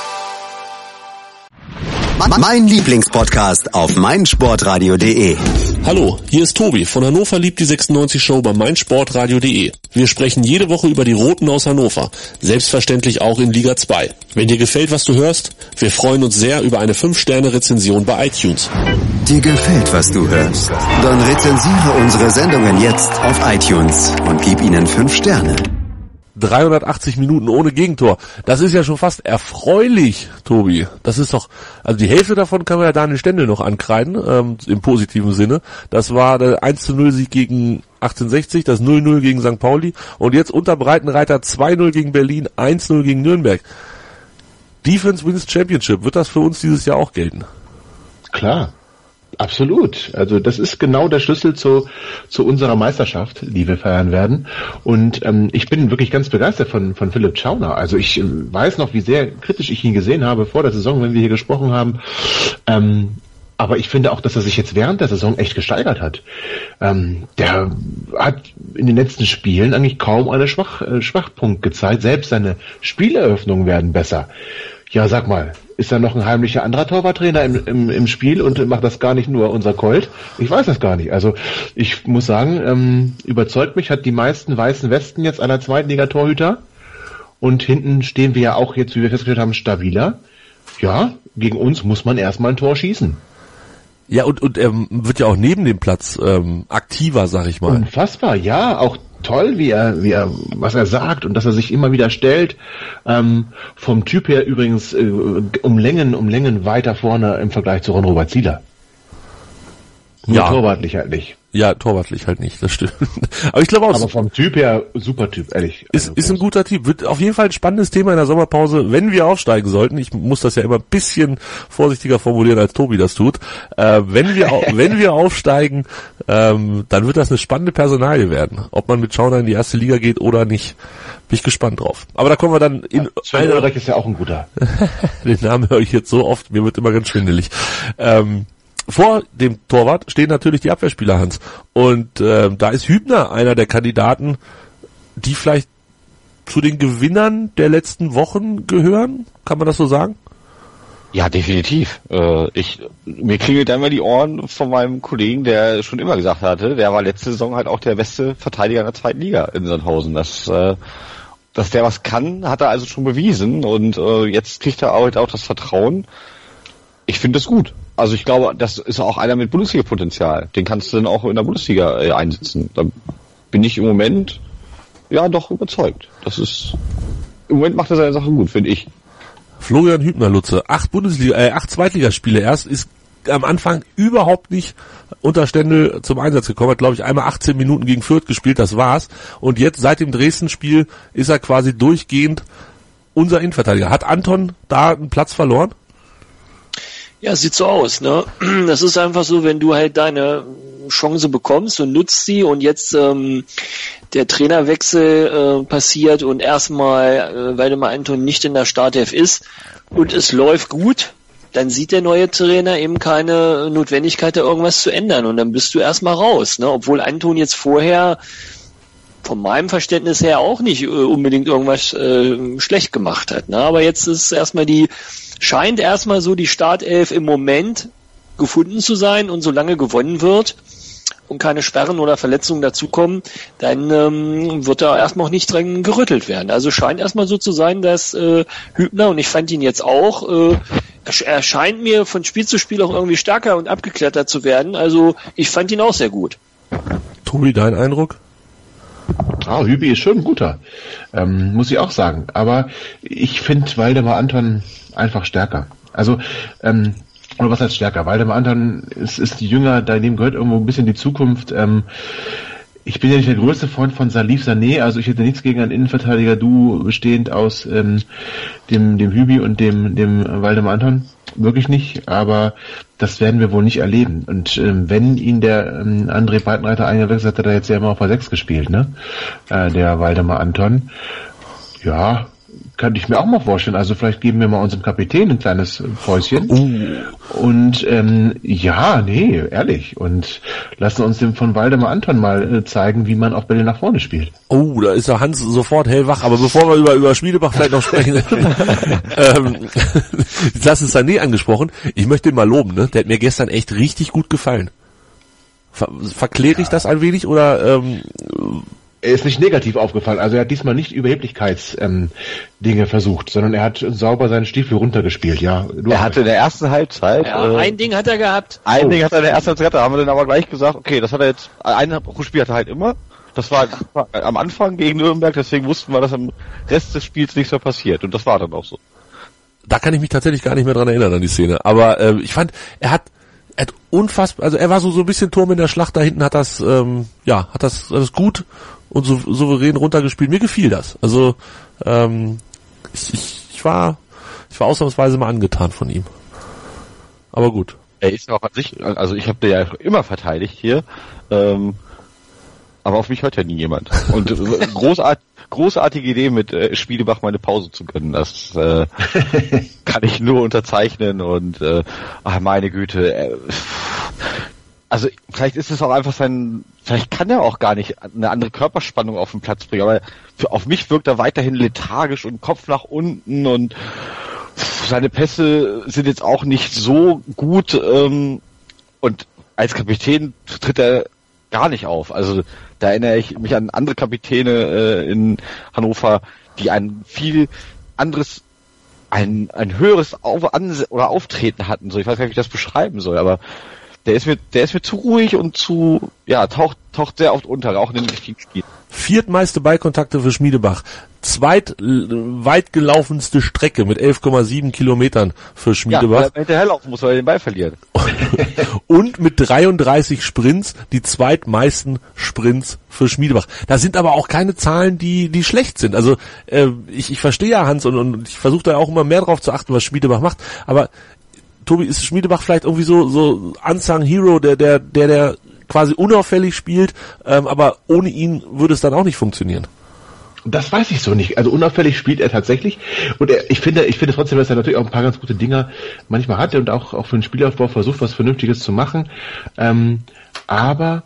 Mein Lieblingspodcast auf meinsportradio punkt de. Hallo, hier ist Tobi von Hannover liebt die sechsundneunzig Show bei meinsportradio punkt de. Wir sprechen jede Woche über die Roten aus Hannover, selbstverständlich auch in Liga zwei. Wenn dir gefällt, was du hörst, wir freuen uns sehr über eine fünf Sterne Rezension bei iTunes. Dir gefällt, was du hörst? Dann rezensiere unsere Sendungen jetzt auf iTunes und gib ihnen fünf Sterne. dreihundertachtzig Minuten ohne Gegentor. Das ist ja schon fast erfreulich, Tobi. Das ist doch, also die Hälfte davon kann man ja Daniel Stendel noch ankreiden, ähm, im positiven Sinne. Das war der eins zu null Sieg gegen achtzehnhundertsechzig, das null null gegen Sankt Pauli und jetzt unter Breitenreiter zwei null gegen Berlin, eins null gegen Nürnberg. Defense wins Championship. Wird das für uns dieses Jahr auch gelten? Klar. Absolut. Also das ist genau der Schlüssel zu zu unserer Meisterschaft, die wir feiern werden. Und ähm, ich bin wirklich ganz begeistert von von Philipp Schauner. Also ich äh, weiß noch, wie sehr kritisch ich ihn gesehen habe vor der Saison, wenn wir hier gesprochen haben. Ähm, aber ich finde auch, dass er sich jetzt während der Saison echt gesteigert hat. Ähm, der hat in den letzten Spielen eigentlich kaum einen Schwach, äh, Schwachpunkt gezeigt. Selbst seine Spieleröffnungen werden besser. Ja, sag mal, ist da noch ein heimlicher anderer Torwarttrainer im, im, im Spiel und macht das gar nicht nur unser Colt? Ich weiß das gar nicht. Also ich muss sagen, ähm, überzeugt mich, hat die meisten weißen Westen jetzt aller Zweitliga-Torhüter. Und hinten stehen wir ja auch jetzt, wie wir festgestellt haben, stabiler. Ja, gegen uns muss man erstmal ein Tor schießen. Ja, und, und er wird ja auch neben dem Platz ähm, aktiver, sag ich mal. Unfassbar, ja, auch toll, wie er, wie er, was er sagt und dass er sich immer wieder stellt. Ähm, vom Typ her übrigens äh, um Längen, um Längen weiter vorne im Vergleich zu Ron-Robert Zieler. Nur ja. torwartlich halt nicht. Ja, torwartlich halt nicht, das stimmt. Aber ich glaube auch... Aber vom Typ her, super Typ, ehrlich. Ist, also, ist ein guter Typ. Wird auf jeden Fall ein spannendes Thema in der Sommerpause, wenn wir aufsteigen sollten. Ich muss das ja immer ein bisschen vorsichtiger formulieren, als Tobi das tut. Äh, wenn wir wenn wir aufsteigen, ähm, dann wird das eine spannende Personalie werden. Ob man mit Schauner in die erste Liga geht oder nicht. Bin ich gespannt drauf. Aber da kommen wir dann in... Ja, Sven Ulreich ist ja auch ein guter. Den Namen höre ich jetzt so oft, mir wird immer ganz schwindelig. Ähm, Vor dem Torwart stehen natürlich die Abwehrspieler, Hans. Und äh, da ist Hübner einer der Kandidaten, die vielleicht zu den Gewinnern der letzten Wochen gehören. Kann man das so sagen? Ja, definitiv. Äh, ich mir klingelt einmal die Ohren von meinem Kollegen, der schon immer gesagt hatte, der war letzte Saison halt auch der beste Verteidiger in der zweiten Liga in Sandhausen. Das, äh, dass der was kann, hat er also schon bewiesen. Und äh, jetzt kriegt er auch, auch das Vertrauen. Ich finde das gut. Also ich glaube, das ist auch einer mit Bundesliga-Potenzial. Den kannst du dann auch in der Bundesliga äh, einsetzen. Da bin ich im Moment ja doch überzeugt. Das ist im Moment macht er seine Sache gut, finde ich. Florian Hübner, Lutze, acht Bundesliga, äh, acht Zweitligaspiele erst, ist am Anfang überhaupt nicht unter Stendel zum Einsatz gekommen, hat glaube ich einmal achtzehn Minuten gegen Fürth gespielt, das war's. Und jetzt seit dem Dresden-Spiel ist er quasi durchgehend unser Innenverteidiger. Hat Anton da einen Platz verloren? Ja, sieht so aus, ne? Das ist einfach so, wenn du halt deine Chance bekommst und nutzt sie und jetzt ähm, der Trainerwechsel äh, passiert und erstmal äh, Waldemar Anton nicht in der Startelf ist und es läuft gut, dann sieht der neue Trainer eben keine Notwendigkeit, da irgendwas zu ändern und dann bist du erstmal raus, ne? Obwohl Anton jetzt vorher von meinem Verständnis her auch nicht äh, unbedingt irgendwas äh, schlecht gemacht hat, ne? Aber jetzt ist erstmal die scheint erstmal so die Startelf im Moment gefunden zu sein und solange gewonnen wird und keine Sperren oder Verletzungen dazukommen, dann ähm, wird da erstmal auch nicht dran gerüttelt werden. Also scheint erstmal so zu sein, dass äh, Hübner, und ich fand ihn jetzt auch, äh, er scheint mir von Spiel zu Spiel auch irgendwie stärker und abgeklärter zu werden. Also ich fand ihn auch sehr gut. Tobi, dein Eindruck? Ah, Hübi ist schon ein guter, ähm, muss ich auch sagen. Aber ich finde Waldemar Anton einfach stärker. Also, ähm, oder was heißt stärker? Waldemar Anton ist, ist jünger, daneben gehört irgendwo ein bisschen die Zukunft. Ähm, ich bin ja nicht der größte Freund von Salif Sané, also ich hätte nichts gegen ein Innenverteidiger-Duo bestehend aus ähm, dem, dem Hübi und dem, dem Waldemar Anton. Wirklich nicht, aber das werden wir wohl nicht erleben. Und ähm, wenn ihn der ähm, André Breitenreiter eingewechselt hat, hat er jetzt ja immer auf der sechs gespielt, ne? Äh, der Waldemar Anton. Ja, könnte ich mir auch mal vorstellen. Also vielleicht geben wir mal unserem Kapitän ein kleines Päuschen. Uh. Und ähm, ja, nee, ehrlich. Und lassen uns dem von Waldemar Anton mal äh, zeigen, wie man auch Bälle nach vorne spielt. Oh, da ist der Hans sofort hellwach. Aber bevor wir über über Schmiedebach vielleicht noch sprechen, ähm, das ist Sané angesprochen. Ich möchte ihn mal loben, ne? Der hat mir gestern echt richtig gut gefallen. Ver verkläre ich ja. das ein wenig oder ähm, er ist nicht negativ aufgefallen, also er hat diesmal nicht Überheblichkeitsdinge ähm, versucht, sondern er hat sauber seinen Stiefel runtergespielt, ja. Du er hatte in der ersten Halbzeit... Ja, äh, ein Ding hat er gehabt. Ein oh. Ding hat er in der ersten Halbzeit gehabt, da haben wir dann aber gleich gesagt, okay, das hat er jetzt, ein Spiel hat er halt immer, das war am Anfang gegen Nürnberg, deswegen wussten wir, dass am Rest des Spiels nichts mehr passiert und das war dann auch so. Da kann ich mich tatsächlich gar nicht mehr dran erinnern an die Szene, aber äh, ich fand, er hat Er hat unfassbar, also er war so so ein bisschen Turm in der Schlacht, da hinten hat das, ähm, ja, hat das, hat das gut und so souverän runtergespielt. Mir gefiel das. Also ähm, ich, ich, ich war, ich war ausnahmsweise mal angetan von ihm. Aber gut. Er ist auch an sich, also ich habe den ja immer verteidigt hier, ähm, aber auf mich hört ja nie jemand. Und großart, großartige Idee mit äh, Schmiedebach meine Pause zu gönnen, das äh, kann ich nur unterzeichnen und äh, ach meine Güte, äh, also vielleicht ist es auch einfach sein, vielleicht kann er auch gar nicht eine andere Körperspannung auf den Platz bringen, aber für, auf mich wirkt er weiterhin lethargisch und Kopf nach unten und seine Pässe sind jetzt auch nicht so gut ähm, und als Kapitän tritt er gar nicht auf. Also da erinnere ich mich an andere Kapitäne äh, in Hannover, die ein viel anderes, ein ein höheres auf, Anse- oder Auftreten hatten. So, ich weiß gar nicht, wie ich das beschreiben soll, aber Der ist mir, der ist mir zu ruhig und zu, ja, taucht, taucht sehr oft unter, auch in den richtigen Spielen. Viertmeiste Ballkontakte für Schmiedebach. Zweit weit gelaufenste Strecke mit elf Komma sieben Kilometern für Schmiedebach. Ja, weil er hinterherlaufen muss, weil er den Ball verliert. Und mit dreiunddreißig Sprints die zweitmeisten Sprints für Schmiedebach. Da sind aber auch keine Zahlen, die die schlecht sind. Also äh, ich, ich verstehe ja Hans und, und ich versuche da auch immer mehr drauf zu achten, was Schmiedebach macht. Aber Tobi, ist Schmiedebach vielleicht irgendwie so so unsung Hero, der der der der quasi unauffällig spielt, ähm, aber ohne ihn würde es dann auch nicht funktionieren. Das weiß ich so nicht. Also unauffällig spielt er tatsächlich. Und er, ich finde, ich finde trotzdem, dass er natürlich auch ein paar ganz gute Dinger manchmal hat und auch, auch für den Spielaufbau versucht, was Vernünftiges zu machen. Ähm, aber,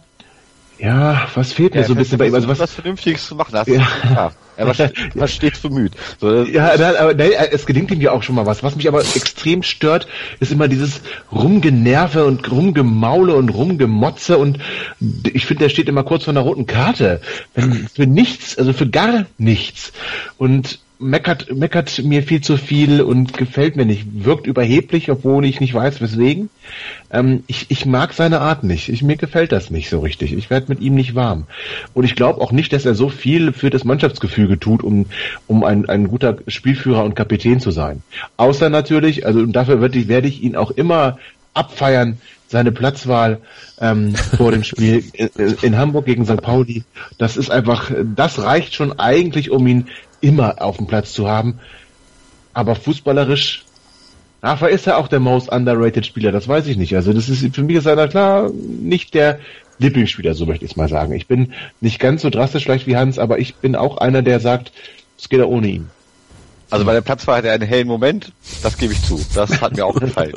ja, was fehlt mir ja, so ein bisschen bei ihm? Also was, was Vernünftiges zu machen, das ja. Ja. Er war, war stets bemüht. So, ja, aber nein, es gelingt ihm ja auch schon mal was. Was mich aber extrem stört, ist immer dieses Rumgenerve und Rumgemaule und Rumgemotze und ich finde, der steht immer kurz vor einer roten Karte. Für nichts, also für gar nichts. Und meckert, meckert mir viel zu viel und gefällt mir nicht. Wirkt überheblich, obwohl ich nicht weiß, weswegen. Ähm, ich, ich mag seine Art nicht. Ich, mir gefällt das nicht so richtig. Ich werde mit ihm nicht warm. Und ich glaube auch nicht, dass er so viel für das Mannschaftsgefüge tut, um, um ein, ein guter Spielführer und Kapitän zu sein. Außer natürlich, also und dafür werde ich, werde ich ihn auch immer abfeiern, seine Platzwahl ähm, vor dem Spiel in, in Hamburg gegen Sankt Pauli. Das ist einfach, das reicht schon eigentlich, um ihn immer auf dem Platz zu haben. Aber fußballerisch, dafür ist er auch der most underrated Spieler, das weiß ich nicht. Also das ist, für mich ist er, na klar, nicht der Lieblingsspieler, so möchte ich es mal sagen. Ich bin nicht ganz so drastisch vielleicht wie Hans, aber ich bin auch einer, der sagt, es geht auch ohne ihn. Also bei der Platzwahl hat er einen hellen Moment, das gebe ich zu. Das hat mir auch gefallen.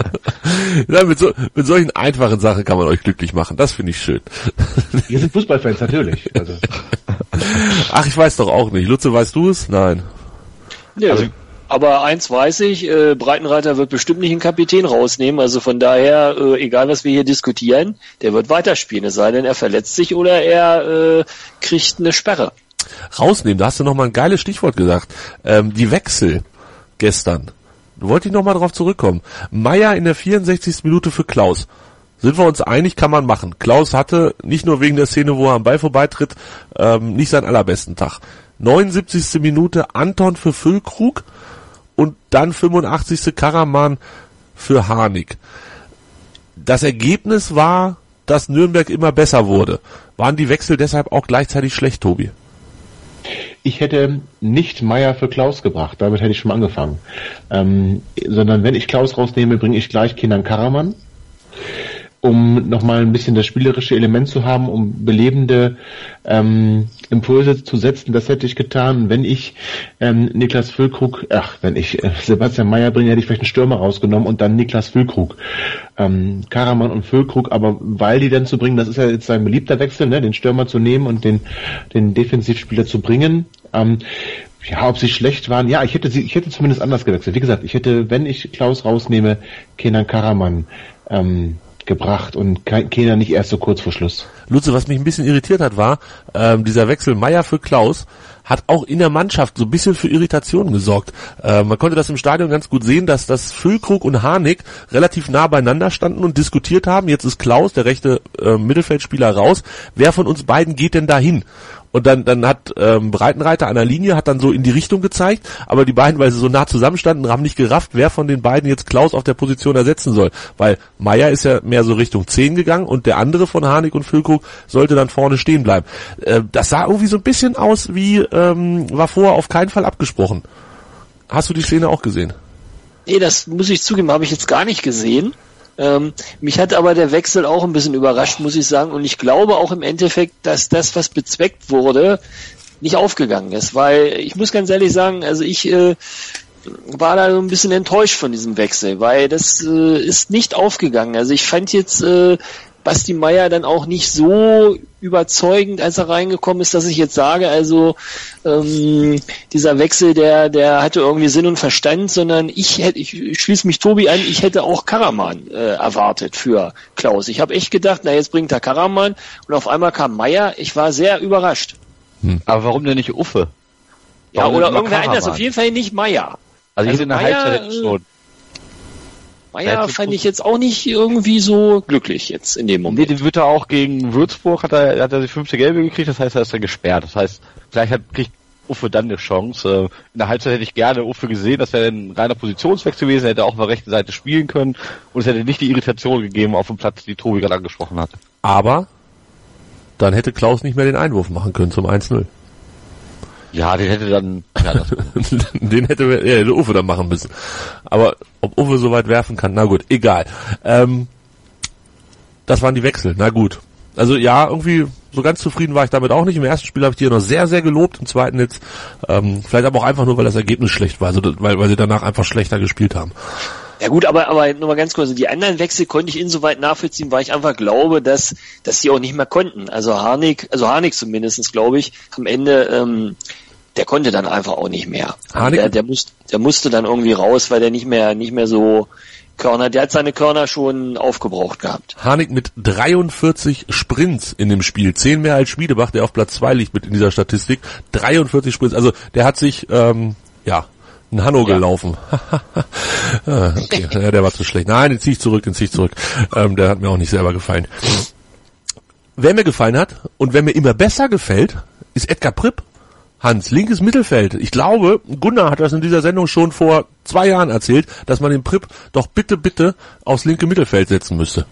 Ja, mit, so, mit solchen einfachen Sachen kann man euch glücklich machen. Das finde ich schön. Wir sind Fußballfans, natürlich. Also. Ach, ich weiß doch auch nicht. Lutze, weißt du es? Nein. Ja, also, aber eins weiß ich, äh, Breitenreiter wird bestimmt nicht einen Kapitän rausnehmen. Also von daher, äh, egal was wir hier diskutieren, der wird weiterspielen. Es sei denn, er verletzt sich oder er äh, kriegt eine Sperre. Rausnehmen, da hast du nochmal ein geiles Stichwort gesagt. Ähm, die Wechsel gestern. Da wollte ich nochmal drauf zurückkommen. Meier in der vierundsechzigsten Minute für Klaus. Sind wir uns einig, kann man machen. Klaus hatte, nicht nur wegen der Szene, wo er am Ball vorbeitritt, ähm, nicht seinen allerbesten Tag. neunundsiebzigste Minute Anton für Füllkrug und dann fünfundachtzigste Karaman für Harnik. Das Ergebnis war, dass Nürnberg immer besser wurde. Waren die Wechsel deshalb auch gleichzeitig schlecht, Tobi? Ich hätte nicht Meier für Klaus gebracht, damit hätte ich schon mal angefangen. Ähm, sondern wenn ich Klaus rausnehme, bringe ich gleich Kenan Karaman, um nochmal ein bisschen das spielerische Element zu haben, um belebende ähm, Impulse zu setzen. Das hätte ich getan. Wenn ich ähm, Niklas Füllkrug, ach, wenn ich äh, Sebastian Meier bringe, hätte ich vielleicht einen Stürmer rausgenommen und dann Niklas Füllkrug. Ähm, Karaman und Füllkrug, aber weil die dann zu bringen, das ist ja jetzt ein beliebter Wechsel, ne, den Stürmer zu nehmen und den den Defensivspieler zu bringen. Ähm, ja, ob sie schlecht waren, ja, ich hätte sie, ich hätte zumindest anders gewechselt. Wie gesagt, ich hätte, wenn ich Klaus rausnehme, Kenan Karaman ähm, gebracht und keiner nicht erst so kurz vor Schluss. Lutze, was mich ein bisschen irritiert hat, war, ähm, dieser Wechsel Meier für Klaus hat auch in der Mannschaft so ein bisschen für Irritationen gesorgt. Äh, man konnte das im Stadion ganz gut sehen, dass das Füllkrug und Harnik relativ nah beieinander standen und diskutiert haben. Jetzt ist Klaus, der rechte äh, Mittelfeldspieler, raus. Wer von uns beiden geht denn dahin? Und dann, dann hat ähm, Breitenreiter an der Linie, hat dann so in die Richtung gezeigt, aber die beiden, weil sie so nah zusammenstanden, haben nicht gerafft, wer von den beiden jetzt Klaus auf der Position ersetzen soll. Weil Meier ist ja mehr so Richtung zehn gegangen und der andere von Harnik und Füllkrug sollte dann vorne stehen bleiben. Äh, das sah irgendwie so ein bisschen aus wie, ähm, war vorher auf keinen Fall abgesprochen. Hast du die Szene auch gesehen? Nee, das muss ich zugeben, habe ich jetzt gar nicht gesehen. Ähm, mich hat aber der Wechsel auch ein bisschen überrascht, muss ich sagen. Und ich glaube auch im Endeffekt, dass das, was bezweckt wurde, nicht aufgegangen ist. Weil ich muss ganz ehrlich sagen, also ich äh, war da so ein bisschen enttäuscht von diesem Wechsel, weil das äh, ist nicht aufgegangen. Also ich fand jetzt äh, Basti Meier dann auch nicht so überzeugend, als er reingekommen ist, dass ich jetzt sage, also ähm, dieser Wechsel, der der hatte irgendwie Sinn und Verstand, sondern ich hätte, ich, ich schließe mich Tobi an, ich hätte auch Karaman äh, erwartet für Klaus. Ich habe echt gedacht, na jetzt bringt er Karaman und auf einmal kam Meier. Ich war sehr überrascht. Hm. Aber warum denn nicht Uffe? Warum ja, oder irgendwer anders, auf jeden Fall nicht Meier. Also, also in der Halbzeit schon. Meier fand ich jetzt auch nicht irgendwie so glücklich jetzt in dem Moment. Nee, den wird er auch gegen Würzburg, hat er, hat er die fünfte Gelbe gekriegt, das heißt, er ist dann gesperrt. Das heißt, vielleicht hat, kriegt Uffe dann eine Chance. In der Halbzeit hätte ich gerne Uffe gesehen, das wäre ein reiner Positionswechsel gewesen, er hätte auch auf der rechten Seite spielen können und es hätte nicht die Irritation gegeben auf dem Platz, die Tobi gerade angesprochen hatte. Aber dann hätte Klaus nicht mehr den Einwurf machen können zum eins null. Ja, den hätte dann, ja, das den hätte, ja, hätte Uffe dann machen müssen. Aber ob Uffe so weit werfen kann, na gut, egal. Ähm, das waren die Wechsel, na gut. Also ja, irgendwie so ganz zufrieden war ich damit auch nicht. Im ersten Spiel habe ich die ja noch sehr, sehr gelobt, im zweiten jetzt ähm, vielleicht aber auch einfach nur, weil das Ergebnis schlecht war, also weil, weil sie danach einfach schlechter gespielt haben. Ja gut, aber aber nur mal ganz kurz, die anderen Wechsel konnte ich insoweit nachvollziehen, weil ich einfach glaube, dass dass sie auch nicht mehr konnten. Also Harnik, also Harnik zumindest, glaube ich, am Ende ähm, der konnte dann einfach auch nicht mehr. Harnik? Der, der, musste, der musste dann irgendwie raus, weil der nicht mehr nicht mehr so Körner, der hat seine Körner schon aufgebraucht gehabt. Harnik mit dreiundvierzig Sprints in dem Spiel, zehn mehr als Schmiedebach, der auf Platz zwei liegt mit in dieser Statistik, dreiundvierzig Sprints, also der hat sich, ähm, ja, ein Hanno ja. gelaufen. ah, okay, ja, der war zu schlecht. Nein, den zieh ich zurück, den zieh ich zurück. Ähm, der hat mir auch nicht selber gefallen. Wer mir gefallen hat und wer mir immer besser gefällt, ist Edgar Pripp. Hans, linkes Mittelfeld. Ich glaube, Gunnar hat das in dieser Sendung schon vor zwei Jahren erzählt, dass man den Pripp doch bitte, bitte aufs linke Mittelfeld setzen müsste.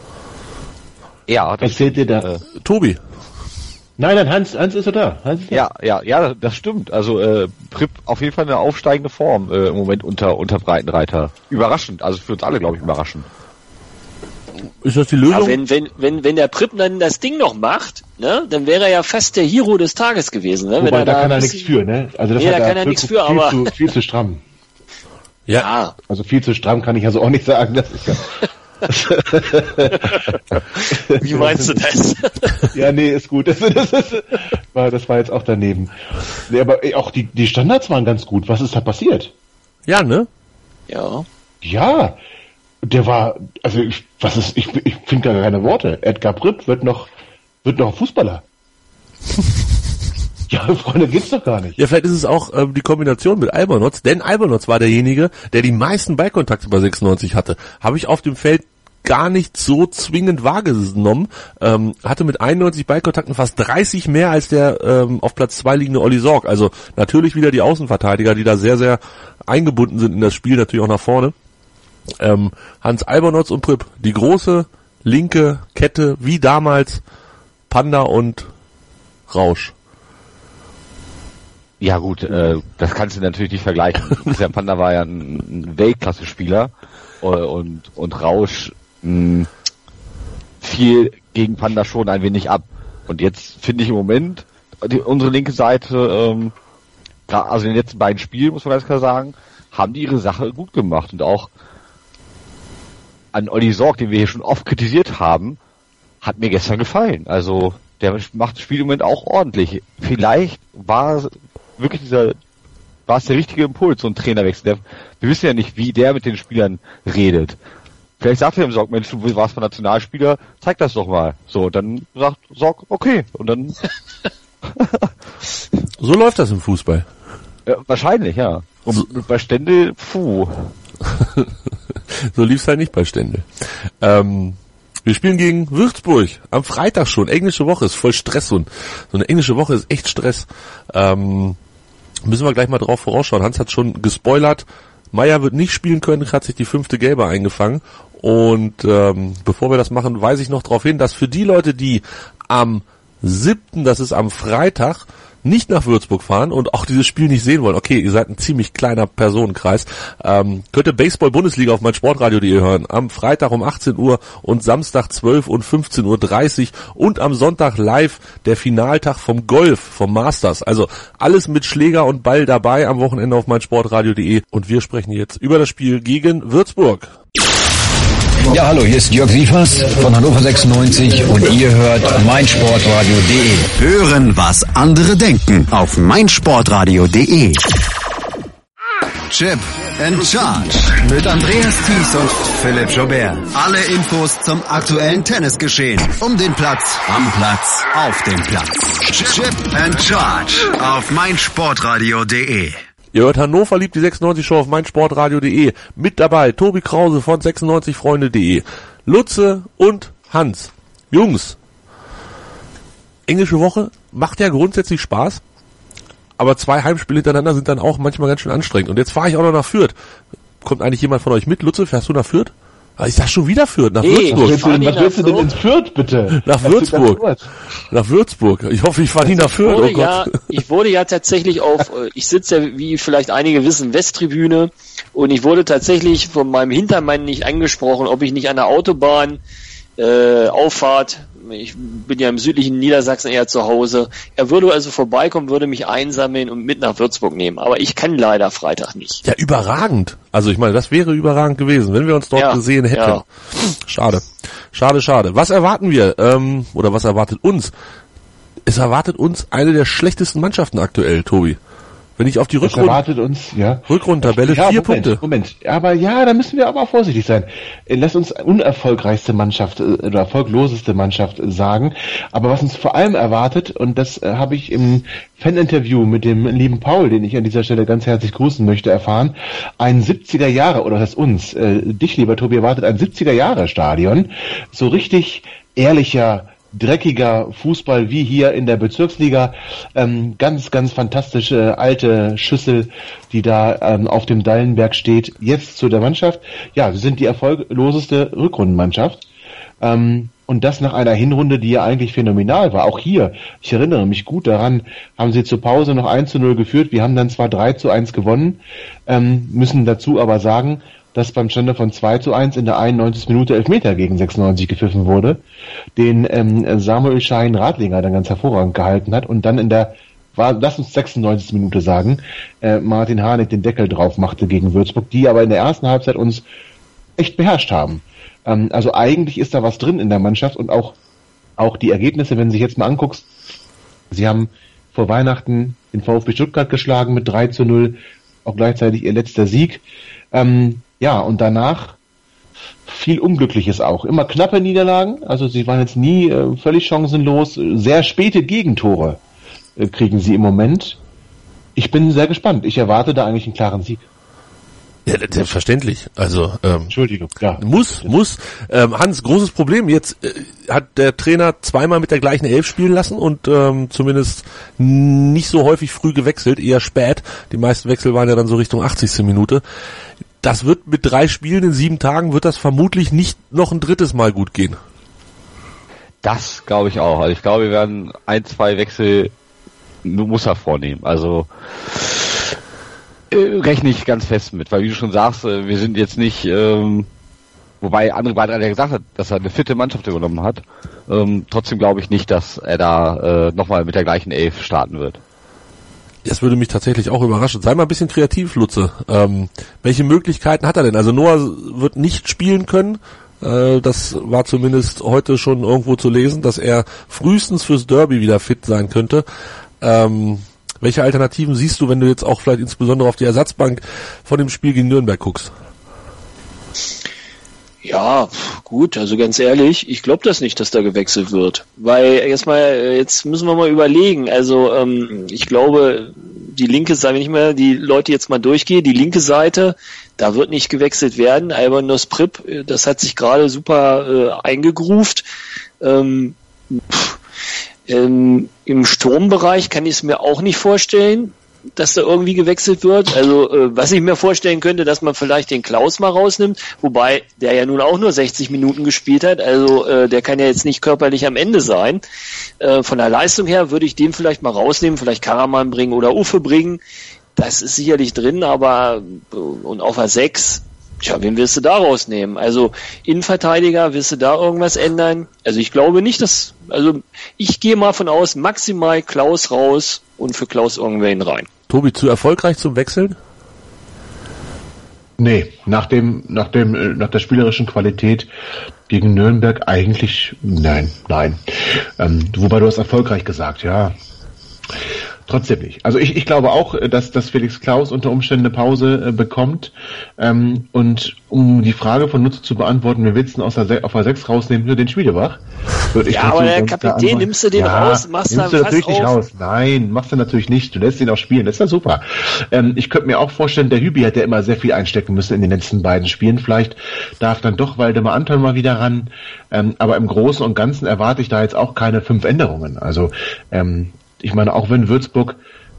Ja, das erzählt dir da. Äh, Tobi. Nein, nein, Hans, Hans ist er da. Hans ist da. Ja, ja, ja, das stimmt. Also äh, Pripp auf jeden Fall eine aufsteigende Form äh, im Moment unter unter Breitenreiter. Überraschend, also für uns alle, glaube ich, überraschend. Ist das die Lösung? Ja, wenn, wenn, wenn, wenn der Pripp dann das Ding noch macht, ne, dann wäre er ja fast der Hero des Tages gewesen, ne? Wobei, wenn er da da kann er nichts für, ne? Also das nee, hat da er kann er nichts für, viel aber zu, viel zu stramm. Ja. Also viel zu stramm kann ich also auch nicht sagen, das ist ja. Wie meinst du das? Ja, nee, ist gut. Das, das, das, war, das war jetzt auch daneben. Nee, aber auch die, die Standards waren ganz gut. Was ist da passiert? Ja, ne? Ja. Ja. Der war, also ich, was ist, ich, ich finde gar keine Worte. Edgar Pripp wird noch, wird noch Fußballer. Ja, Freunde, geht's doch gar nicht. Ja, vielleicht ist es auch ähm, die Kombination mit Albernotz, denn Albernotz war derjenige, der die meisten Ballkontakte bei sechsundneunzig hatte. Habe ich auf dem Feld gar nicht so zwingend wahrgenommen, ähm, hatte mit einundneunzig Ballkontakten fast dreißig mehr als der ähm, auf Platz zwei liegende Olli Sorg. Also natürlich wieder die Außenverteidiger, die da sehr, sehr eingebunden sind in das Spiel, natürlich auch nach vorne. Ähm, Hans Albernotz und Pripp, die große linke Kette, wie damals Panda und Rausch. Ja gut, äh, das kannst du natürlich nicht vergleichen. Der Panda war ja ein, ein Weltklasse-Spieler äh, und, und Rausch mh, fiel gegen Panda schon ein wenig ab. Und jetzt finde ich im Moment die, unsere linke Seite, ähm, also in den letzten beiden Spielen, muss man ganz klar sagen, haben die ihre Sache gut gemacht. Und auch an Olli Sorg, den wir hier schon oft kritisiert haben, hat mir gestern gefallen. Also der macht das Spiel im Moment auch ordentlich. Vielleicht war wirklich dieser, war es der richtige Impuls, so ein Trainerwechsel. Der, wir wissen ja nicht, wie der mit den Spielern redet. Vielleicht sagt er dem Sorg, Mensch, du warst mal Nationalspieler, zeig das doch mal. So, dann sagt Sorg, okay. Und dann so läuft das im Fußball. Ja, wahrscheinlich, ja. Und so. Bei Stendel, puh. So lief's halt nicht bei Stendel. Ähm, wir spielen gegen Würzburg am Freitag schon. Englische Woche ist voll Stress und so eine englische Woche ist echt Stress. Ähm, müssen wir gleich mal drauf vorausschauen. Hans hat schon gespoilert. Meier wird nicht spielen können, hat sich die fünfte Gelbe eingefangen. Und ähm, bevor wir das machen, weise ich noch darauf hin, dass für die Leute, die am siebten, das ist am Freitag, nicht nach Würzburg fahren und auch dieses Spiel nicht sehen wollen, okay, ihr seid ein ziemlich kleiner Personenkreis, ähm, könnt ihr Baseball-Bundesliga auf meinsportradio punkt de hören, am Freitag um achtzehn Uhr und Samstag zwölf und fünfzehn Uhr dreißig und am Sonntag live der Finaltag vom Golf, vom Masters, also alles mit Schläger und Ball dabei am Wochenende auf meinsportradio punkt de und wir sprechen jetzt über das Spiel gegen Würzburg. Ja, hallo, hier ist Jörg Sievers von Hannover sechsundneunzig und ihr hört meinsportradio punkt de. Hören, was andere denken auf meinsportradio punkt de. Chip and Charge mit Andreas Thies und Philipp Joubert. Alle Infos zum aktuellen Tennisgeschehen. Um den Platz, am Platz, auf dem Platz. Chip and Charge auf meinsportradio punkt de. Ihr hört Hannover liebt die sechsundneunzig Show auf meinsportradio punkt de. Mit dabei Tobi Krause von sechsundneunzig freunde punkt de. Lutze und Hans. Jungs, englische Woche macht ja grundsätzlich Spaß, aber zwei Heimspiele hintereinander sind dann auch manchmal ganz schön anstrengend. Und jetzt fahre ich auch noch nach Fürth. Kommt eigentlich jemand von euch mit? Lutze, fährst du nach Fürth? Ah, ich sag schon wieder Fürth, nach nee, Würzburg. Was willst du denn ins Fürth, bitte? Nach Würzburg. Nach Würzburg. Ich hoffe, ich fahre nie nach Fürth. Wurde oh ja, Gott. ich wurde ja tatsächlich auf, ich sitze ja, wie vielleicht einige wissen, Westtribüne, und ich wurde tatsächlich von meinem Hintermann nicht angesprochen, ob ich nicht an der Autobahn äh, Auffahrt, ich bin ja im südlichen Niedersachsen eher zu Hause, er würde also vorbeikommen, würde mich einsammeln und mit nach Würzburg nehmen, aber ich kann leider Freitag nicht. Ja, überragend. Also ich meine, das wäre überragend gewesen, wenn wir uns dort ja, gesehen hätten. Ja. Schade. Schade, schade. Was erwarten wir? Ähm, oder was erwartet uns? Es erwartet uns eine der schlechtesten Mannschaften aktuell, Tobi. Wenn ich auf die Rückrunde... erwartet uns, ja. Rückrundentabelle, ja, vier Moment, Punkte. Moment, aber ja, da müssen wir aber vorsichtig sein. Lass uns unerfolgreichste Mannschaft oder erfolgloseste Mannschaft sagen. Aber was uns vor allem erwartet, und das äh, habe ich im Fan-Interview mit dem lieben Paul, den ich an dieser Stelle ganz herzlich grüßen möchte, erfahren, ein siebziger Jahre, oder das heißt uns, äh, dich, lieber Tobi, erwartet ein siebziger Jahre Stadion. So richtig ehrlicher, dreckiger Fußball wie hier in der Bezirksliga. Ähm, ganz, ganz fantastische alte Schüssel, die da ähm, auf dem Dallenberg steht. Jetzt zu der Mannschaft. Ja, wir sind die erfolgloseste Rückrundenmannschaft. Ähm, und das nach einer Hinrunde, die ja eigentlich phänomenal war. Auch hier, ich erinnere mich gut daran, haben sie zur Pause noch eins zu null geführt. Wir haben dann zwar drei zu eins gewonnen, ähm, müssen dazu aber sagen, dass beim Stande von zwei zu eins in der einundneunzigsten Minute Elfmeter gegen sechsundneunzig gepfiffen wurde, den ähm, Samuel Schein Radlinger dann ganz hervorragend gehalten hat und dann in der, war, lass uns sechsundneunzigsten Minute sagen, äh, Martin Harnik den Deckel drauf machte gegen Würzburg, die aber in der ersten Halbzeit uns echt beherrscht haben. Ähm, also eigentlich ist da was drin in der Mannschaft und auch, auch die Ergebnisse, wenn du sich jetzt mal anguckst, sie haben vor Weihnachten den VfB Stuttgart geschlagen mit drei zu null, auch gleichzeitig ihr letzter Sieg. Ähm, Ja, und danach viel Unglückliches auch. Immer knappe Niederlagen, also sie waren jetzt nie äh, völlig chancenlos. Sehr späte Gegentore äh, kriegen sie im Moment. Ich bin sehr gespannt. Ich erwarte da eigentlich einen klaren Sieg. Ja, selbstverständlich. Also ähm, Entschuldigung, ja. Muss, muss. Ähm, Hans, großes Problem. Jetzt äh, hat der Trainer zweimal mit der gleichen Elf spielen lassen und ähm, zumindest nicht so häufig früh gewechselt, eher spät. Die meisten Wechsel waren ja dann so Richtung achtzigste Minute. Das wird mit drei Spielen in sieben Tagen, wird das vermutlich nicht noch ein drittes Mal gut gehen. Das glaube ich auch. Also ich glaube, wir werden ein, zwei Wechsel nur muss er vornehmen. Also äh, rechne ich ganz fest mit, weil wie du schon sagst, äh, wir sind jetzt nicht, ähm, wobei andere Beitrag ja gesagt hat, dass er eine fitte Mannschaft übernommen hat. Ähm, trotzdem glaube ich nicht, dass er da äh, nochmal mit der gleichen Elf starten wird. Das würde mich tatsächlich auch überraschen. Sei mal ein bisschen kreativ, Lutze. Ähm, welche Möglichkeiten hat er denn? Also Noah wird nicht spielen können. Äh, das war zumindest heute schon irgendwo zu lesen, dass er frühestens fürs Derby wieder fit sein könnte. Ähm, welche Alternativen siehst du, wenn du jetzt auch vielleicht insbesondere auf die Ersatzbank von dem Spiel gegen Nürnberg guckst? Ja, gut, also ganz ehrlich, ich glaube das nicht, dass da gewechselt wird. Weil erstmal, jetzt müssen wir mal überlegen, also ähm, ich glaube, die linke Seite, wenn ich mal die Leute jetzt mal durchgehe, die linke Seite, da wird nicht gewechselt werden. Alban Nosprip, das hat sich gerade super äh, eingegruft. Ähm, pff, ähm, im Sturmbereich kann ich es mir auch nicht vorstellen, dass da irgendwie gewechselt wird. Also äh, was ich mir vorstellen könnte, dass man vielleicht den Klaus mal rausnimmt, wobei der ja nun auch nur sechzig Minuten gespielt hat, also äh, der kann ja jetzt nicht körperlich am Ende sein. Äh, von der Leistung her würde ich den vielleicht mal rausnehmen, vielleicht Karaman bringen oder Uffe bringen. Das ist sicherlich drin, aber äh, und auf der sechs, tja, wen willst du da rausnehmen? Also Innenverteidiger, willst du da irgendwas ändern? Also ich glaube nicht, dass, also ich gehe mal von aus, maximal Klaus raus und für Klaus irgendwen rein. Tobi, zu erfolgreich zum Wechseln? Nee, nach dem, nach dem, nach der spielerischen Qualität gegen Nürnberg eigentlich nein, nein. Ähm, wobei du hast erfolgreich gesagt, ja. Trotzdem nicht. Also ich, ich glaube auch, dass, dass Felix Klaus unter Umständen eine Pause äh, bekommt. Ähm, und um die Frage von Nutze zu beantworten, wir willst du aus der, auf der sechs rausnehmen, nur den Schmiedebach? Würde ich ja, aber der Kapitän, nimmst du den ja, raus, machst nimmst du natürlich nicht raus. Nein, machst du natürlich nicht. Du lässt ihn auch spielen. Das ist ja super. Ähm, ich könnte mir auch vorstellen, der Hübi hat ja immer sehr viel einstecken müssen in den letzten beiden Spielen. Vielleicht darf dann doch Waldemar Anton mal wieder ran. Ähm, aber im Großen und Ganzen erwarte ich da jetzt auch keine fünf Änderungen. Also, ähm, ich meine, auch wenn Würzburg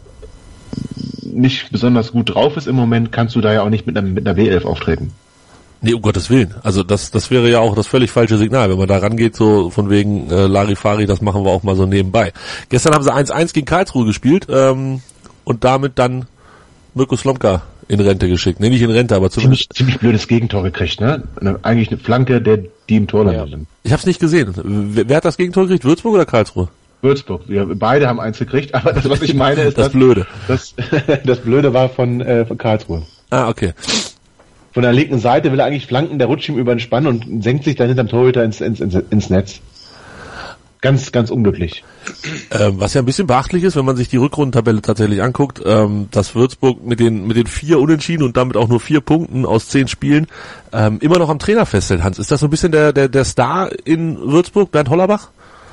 nicht besonders gut drauf ist im Moment, kannst du da ja auch nicht mit einer, mit einer B elf auftreten. Nee, um Gottes Willen. Also das das wäre ja auch das völlig falsche Signal, wenn man da rangeht, so von wegen äh, Larifari, das machen wir auch mal so nebenbei. Gestern haben sie eins eins gegen Karlsruhe gespielt ähm, und damit dann Mirko Slomka in Rente geschickt. Nee, nicht in Rente, aber zumindest... Ziemlich, ziemlich blödes Gegentor gekriegt, ne? Eine, eigentlich eine Flanke, der die im Tor landet. Ja. Ich hab's nicht gesehen. Wer, wer hat das Gegentor gekriegt? Würzburg oder Karlsruhe? Würzburg. Wir beide haben eins gekriegt, aber das, was ich meine, ist das, das Blöde. Das, das Blöde war von, äh, von Karlsruhe. Ah, okay. Von der linken Seite will er eigentlich flanken, der rutscht ihm über den Spann und senkt sich dann hinterm Torhüter ins, ins, ins, ins Netz. Ganz, ganz unglücklich. Ähm, was ja ein bisschen beachtlich ist, wenn man sich die Rückrundentabelle tatsächlich anguckt, ähm, dass Würzburg mit den mit den vier Unentschieden und damit auch nur vier Punkten aus zehn Spielen ähm, immer noch am Trainer festhält. Hans, ist das so ein bisschen der der der Star in Würzburg, Bernd Hollerbach?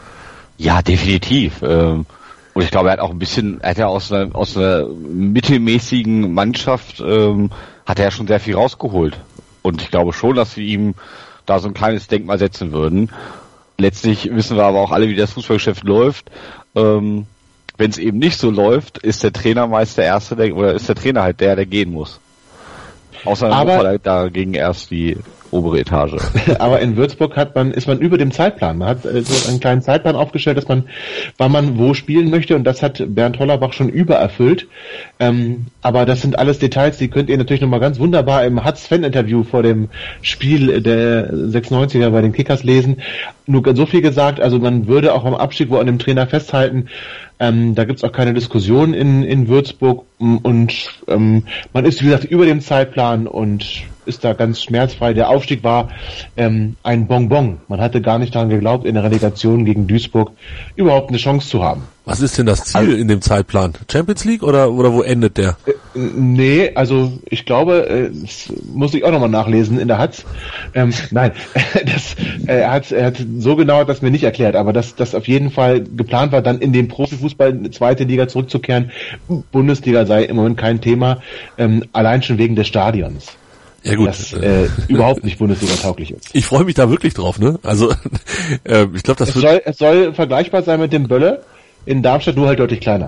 Ja, definitiv. Ähm, und ich glaube, er hat auch ein bisschen, er hat ja aus einer, aus einer mittelmäßigen Mannschaft, ähm, hat er ja schon sehr viel rausgeholt. Und ich glaube schon, dass wir ihm da so ein kleines Denkmal setzen würden. Letztlich wissen wir aber auch alle, wie das Fußballgeschäft läuft. Ähm, wenn es eben nicht so läuft, ist der Trainer meist der Erste, der, oder ist der Trainer halt der, der gehen muss. Außer aber dagegen erst die obere Etage. Aber in Würzburg hat man, ist man über dem Zeitplan. Man hat äh, so einen kleinen Zeitplan aufgestellt, dass man, wann man wo spielen möchte, und das hat Bernd Hollerbach schon übererfüllt. Ähm, aber das sind alles Details, die könnt ihr natürlich nochmal ganz wunderbar im Hatz-Fan-Interview vor dem Spiel der sechsundneunziger bei den Kickers lesen. Nur so viel gesagt, also man würde auch am Abstieg wo an dem Trainer festhalten. Ähm, da gibt's auch keine Diskussion in, in Würzburg, und ähm, man ist, wie gesagt, über dem Zeitplan und ist da ganz schmerzfrei. Der Aufstieg war ähm, ein Bonbon. Man hatte gar nicht daran geglaubt, in der Relegation gegen Duisburg überhaupt eine Chance zu haben. Was ist denn das Ziel also, in dem Zeitplan? Champions League oder oder wo endet der? Äh, nee, also ich glaube, äh, das muss ich auch nochmal nachlesen in der Hatz. Ähm, nein, das, äh, er hat er hat so genau das mir nicht erklärt, aber dass das auf jeden Fall geplant war, dann in den Profifußball in die zweite Liga zurückzukehren. Bundesliga sei im Moment kein Thema, ähm, allein schon wegen des Stadions. Ja gut, das äh, überhaupt nicht Bundesliga-tauglich ist. Ich freue mich da wirklich drauf, ne? Also äh, ich glaube, das es wird soll, es soll vergleichbar sein mit dem Bölle in Darmstadt, nur halt deutlich kleiner.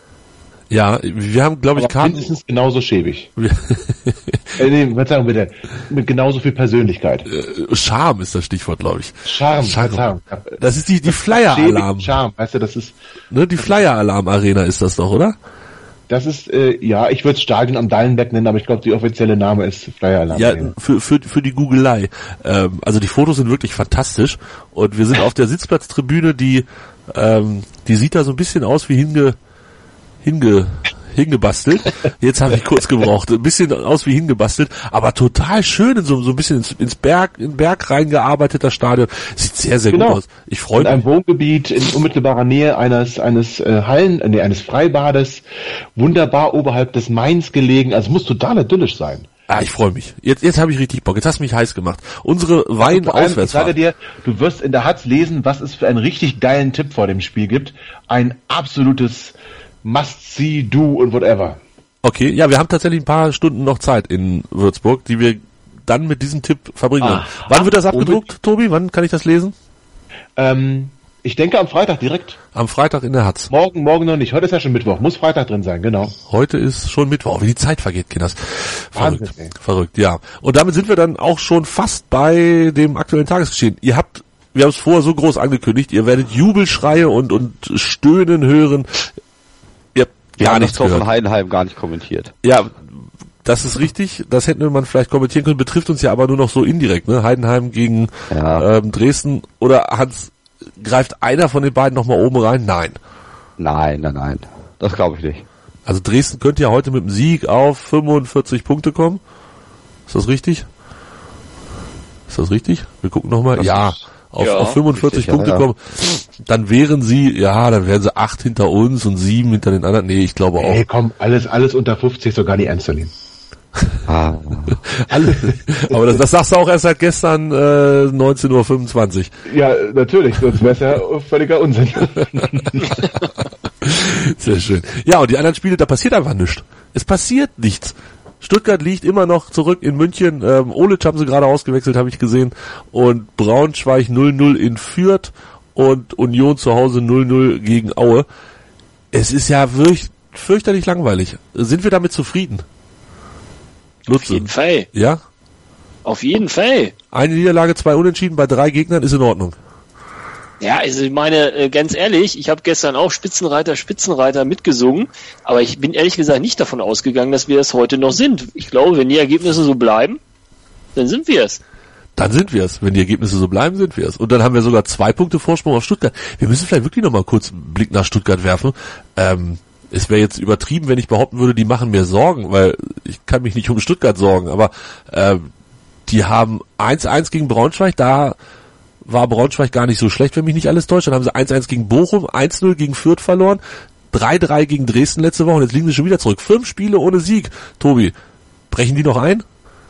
Ja, wir haben, glaube ich, aber Karten. Mindestens genauso schäbig. äh, nee, Verzeihung bitte. Mit genauso viel Persönlichkeit. Äh, Charme ist das Stichwort, glaube ich. Charme, Charme. Das ist die, die Flyer-Alarm. Charme, weißt du, das ist... Ne, die Flyer-Alarm-Arena ist das doch, oder? Das ist, äh, ja, ich würde es Stadion am Dallenberg nennen, aber ich glaube, die offizielle Name ist Flyer Alarm. Ja, für, für, für die Googelei. Ähm, also die Fotos sind wirklich fantastisch und wir sind auf der Sitzplatztribüne, die, ähm, die sieht da so ein bisschen aus wie hinge, hinge, hingebastelt. Jetzt habe ich kurz gebraucht. Ein bisschen aus wie hingebastelt, aber total schön in so, so ein bisschen ins, ins Berg, in Berg reingearbeiteter Stadion. Sieht sehr, sehr genau. gut aus. Ich freue mich. In einem Wohngebiet in unmittelbarer Nähe eines, eines äh, Hallen, nee, eines Freibades. Wunderbar oberhalb des Mains gelegen. Also muss total idyllisch sein. Ah, ich freue mich. Jetzt, jetzt habe ich richtig Bock. Jetzt hast du mich heiß gemacht. Unsere Wein-Auswärtsfahrt. Ich sage dir, du wirst in der Hatz lesen, was es für einen richtig geilen Tipp vor dem Spiel gibt. Ein absolutes Must-see, do und whatever. Okay, ja, wir haben tatsächlich ein paar Stunden noch Zeit in Würzburg, die wir dann mit diesem Tipp verbringen werden. Wann wird das abgedruckt, Tobi? Wann kann ich das lesen? Ähm, ich denke am Freitag direkt. Am Freitag in der Hatz. Morgen, morgen noch nicht. Heute ist ja schon Mittwoch. Muss Freitag drin sein, genau. Heute ist schon Mittwoch. Wie die Zeit vergeht, Kinders. Verrückt. Wahnsinn, verrückt, ja. Und damit sind wir dann auch schon fast bei dem aktuellen Tagesgeschehen. Ihr habt, wir haben es vorher so groß angekündigt, ihr werdet Jubelschreie und, und Stöhnen hören. Wir gar haben das Tor von Heidenheim gar nicht kommentiert. Ja, das ist richtig. Das hätte man vielleicht kommentieren können. Betrifft uns ja aber nur noch so indirekt. Ne? Heidenheim gegen ja. ähm, Dresden. Oder Hans, greift einer von den beiden nochmal oben rein? Nein. Nein, nein, nein. Das glaube ich nicht. Also Dresden könnte ja heute mit dem Sieg auf fünfundvierzig Punkte kommen. Ist das richtig? Ist das richtig? Wir gucken nochmal. Ja, auf, ja, auf fünfundvierzig richtig, Punkte ja, ja. kommen. dann wären sie, ja, dann wären sie acht hinter uns und sieben hinter den anderen. Nee, ich glaube auch. Hey, komm, alles, alles unter fünfzig sogar nicht ernst zu nehmen. Ah. Alle, aber das, das sagst du auch erst seit gestern äh, neunzehn Uhr fünfundzwanzig. Ja, natürlich, sonst wäre es ja völliger Unsinn. Sehr schön. Ja, und die anderen Spiele, da passiert einfach nichts. Es passiert nichts. Stuttgart liegt immer noch zurück in München. Ähm, Olic haben sie gerade ausgewechselt, habe ich gesehen. Und Braunschweig null null in Fürth und Union zu Hause null null gegen Aue. Es ist ja wirklich fürchterlich langweilig. Sind wir damit zufrieden? Lutze. Auf jeden Fall. Ja? Auf jeden Fall. Eine Niederlage, zwei Unentschieden bei drei Gegnern ist in Ordnung. Ja, also ich meine, ganz ehrlich, ich habe gestern auch Spitzenreiter, Spitzenreiter mitgesungen, aber ich bin ehrlich gesagt nicht davon ausgegangen, dass wir es heute noch sind. Ich glaube, wenn die Ergebnisse so bleiben, dann sind wir es. Dann sind wir es. Wenn die Ergebnisse so bleiben, sind wir es. Und dann haben wir sogar zwei Punkte Vorsprung auf Stuttgart. Wir müssen vielleicht wirklich nochmal kurz einen Blick nach Stuttgart werfen. Ähm, Es wäre jetzt übertrieben, wenn ich behaupten würde, die machen mir Sorgen, weil ich kann mich nicht um Stuttgart sorgen, aber äh, die haben eins eins gegen Braunschweig, da war Braunschweig gar nicht so schlecht, wenn mich nicht alles täuscht. Dann haben sie eins eins gegen Bochum, eins null gegen Fürth verloren, drei drei gegen Dresden letzte Woche und jetzt liegen sie schon wieder zurück. Fünf Spiele ohne Sieg. Tobi, brechen die noch ein?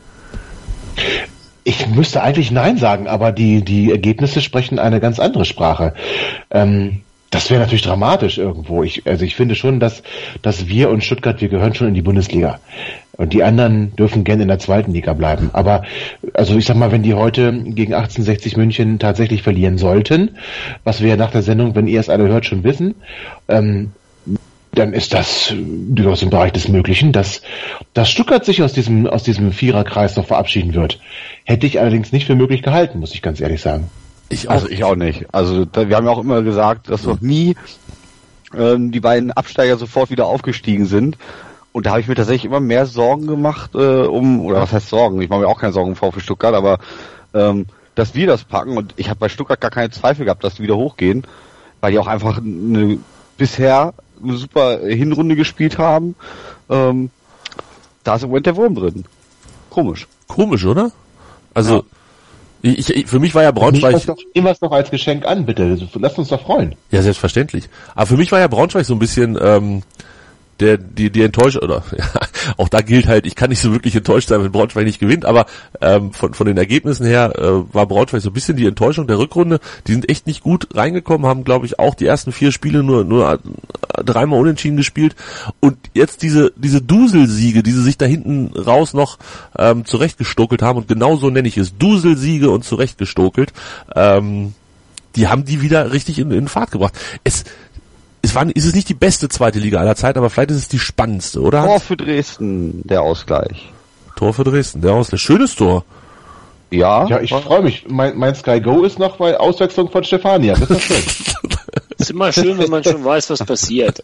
Ich müsste eigentlich Nein sagen, aber die, die Ergebnisse sprechen eine ganz andere Sprache. Ähm, Das wäre natürlich dramatisch irgendwo. Ich, also ich finde schon, dass, dass wir und Stuttgart, wir gehören schon in die Bundesliga. Und die anderen dürfen gerne in der zweiten Liga bleiben. Aber, also ich sag mal, wenn die heute gegen achtzehnhundertsechzig München tatsächlich verlieren sollten, was wir nach der Sendung, wenn ihr es alle hört, schon wissen, ähm, dann ist das durchaus im Bereich des Möglichen, dass, dass Stuttgart sich aus diesem, aus diesem Viererkreis noch verabschieden wird. Hätte ich allerdings nicht für möglich gehalten, muss ich ganz ehrlich sagen. Ich auch. Also ich auch nicht. Also da, wir haben ja auch immer gesagt, dass noch nie ähm, die beiden Absteiger sofort wieder aufgestiegen sind. Und da habe ich mir tatsächlich immer mehr Sorgen gemacht, äh, um, oder was heißt Sorgen? Ich mache mir auch keine Sorgen um VfB Stuttgart, aber ähm, dass wir das packen. Und ich habe bei Stuttgart gar keine Zweifel gehabt, dass die wieder hochgehen, weil die auch einfach eine, bisher eine super Hinrunde gespielt haben. Ähm, da ist im Moment der Wurm drin. Komisch. Komisch, oder? Also ja. Ich, ich, für mich war ja Braunschweig... Nehmen wir es doch als Geschenk an, bitte. Lasst uns doch freuen. Ja, selbstverständlich. Aber für mich war ja Braunschweig so ein bisschen ähm, der die die Enttäuschung, oder ja, auch da gilt halt, ich kann nicht so wirklich enttäuscht sein, wenn Braunschweig nicht gewinnt, aber ähm, von von den Ergebnissen her äh, war Braunschweig so ein bisschen die Enttäuschung der Rückrunde. Die sind echt nicht gut reingekommen, haben, glaube ich, auch die ersten vier Spiele nur nur dreimal unentschieden gespielt. Und jetzt diese diese Duselsiege, die sie sich da hinten raus noch ähm, zurechtgestokelt haben, und genau so nenne ich es, Duselsiege und zurechtgestokelt, ähm, die haben die wieder richtig in, in Fahrt gebracht. Es Es war, ist es nicht die beste zweite Liga aller Zeiten, aber vielleicht ist es die spannendste, oder? Tor für Dresden, der Ausgleich. Tor für Dresden, der Ausgleich. Schönes Tor. Ja. Ja, ich freue mich. Mein, mein Sky Go ist noch bei Auswechslung von Stefania. Das ist schön. Ist immer schön, wenn man schon weiß, was passiert.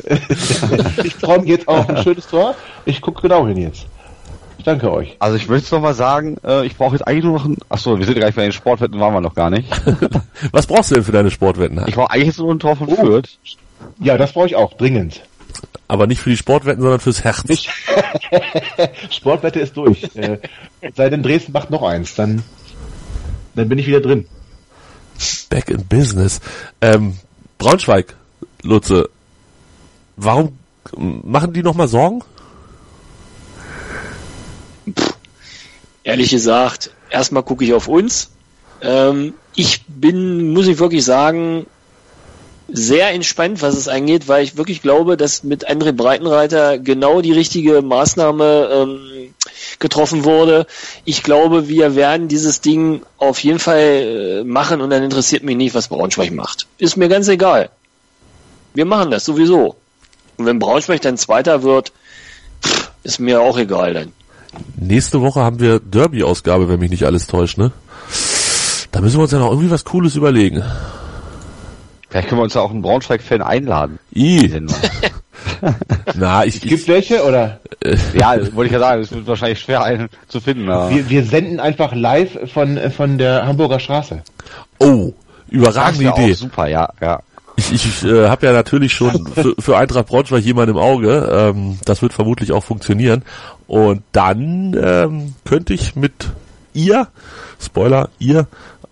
Ich freue mich jetzt auf ein schönes Tor. Ich gucke genau hin jetzt. Ich danke euch. Also ich möchte noch mal sagen, äh, ich brauche jetzt eigentlich nur noch ein... Achso, wir sind gleich bei den Sportwetten, waren wir noch gar nicht. Was brauchst du denn für deine Sportwetten? Ich brauche eigentlich jetzt nur ein Tor von oh. Fürth. Ja, das brauche ich auch, dringend. Aber nicht für die Sportwetten, sondern fürs Herz. Nicht. Sportwette ist durch. Äh, sei denn Dresden macht noch eins, dann, dann bin ich wieder drin. Back in Business. Ähm, Braunschweig, Lutze, warum machen die noch mal Sorgen? Pff, ehrlich gesagt, erstmal gucke ich auf uns. Ähm, ich bin, muss ich wirklich sagen, sehr entspannt, was es angeht, weil ich wirklich glaube, dass mit André Breitenreiter genau die richtige Maßnahme ähm, getroffen wurde. Ich glaube, wir werden dieses Ding auf jeden Fall äh, machen, und dann interessiert mich nicht, was Braunschweig macht. Ist mir ganz egal. Wir machen das sowieso. Und wenn Braunschweig dann Zweiter wird, pff, ist mir auch egal dann. Nächste Woche haben wir Derby-Ausgabe, wenn mich nicht alles täuscht, ne? Da müssen wir uns ja noch irgendwie was Cooles überlegen. Vielleicht können wir uns ja auch einen Braunschweig-Fan einladen. I. Na, ich, es gibt welche, oder? Ja, wollte ich ja sagen, es wird wahrscheinlich schwer, einen zu finden. Aber. Wir, wir senden einfach live von, von der Hamburger Straße. Oh, überragende Idee. Auch super, ja, ja. Ich, ich äh, habe ja natürlich schon für, für Eintracht Braunschweig jemanden im Auge. Ähm, das wird vermutlich auch funktionieren. Und dann ähm, könnte ich mit ihr, Spoiler, ihr,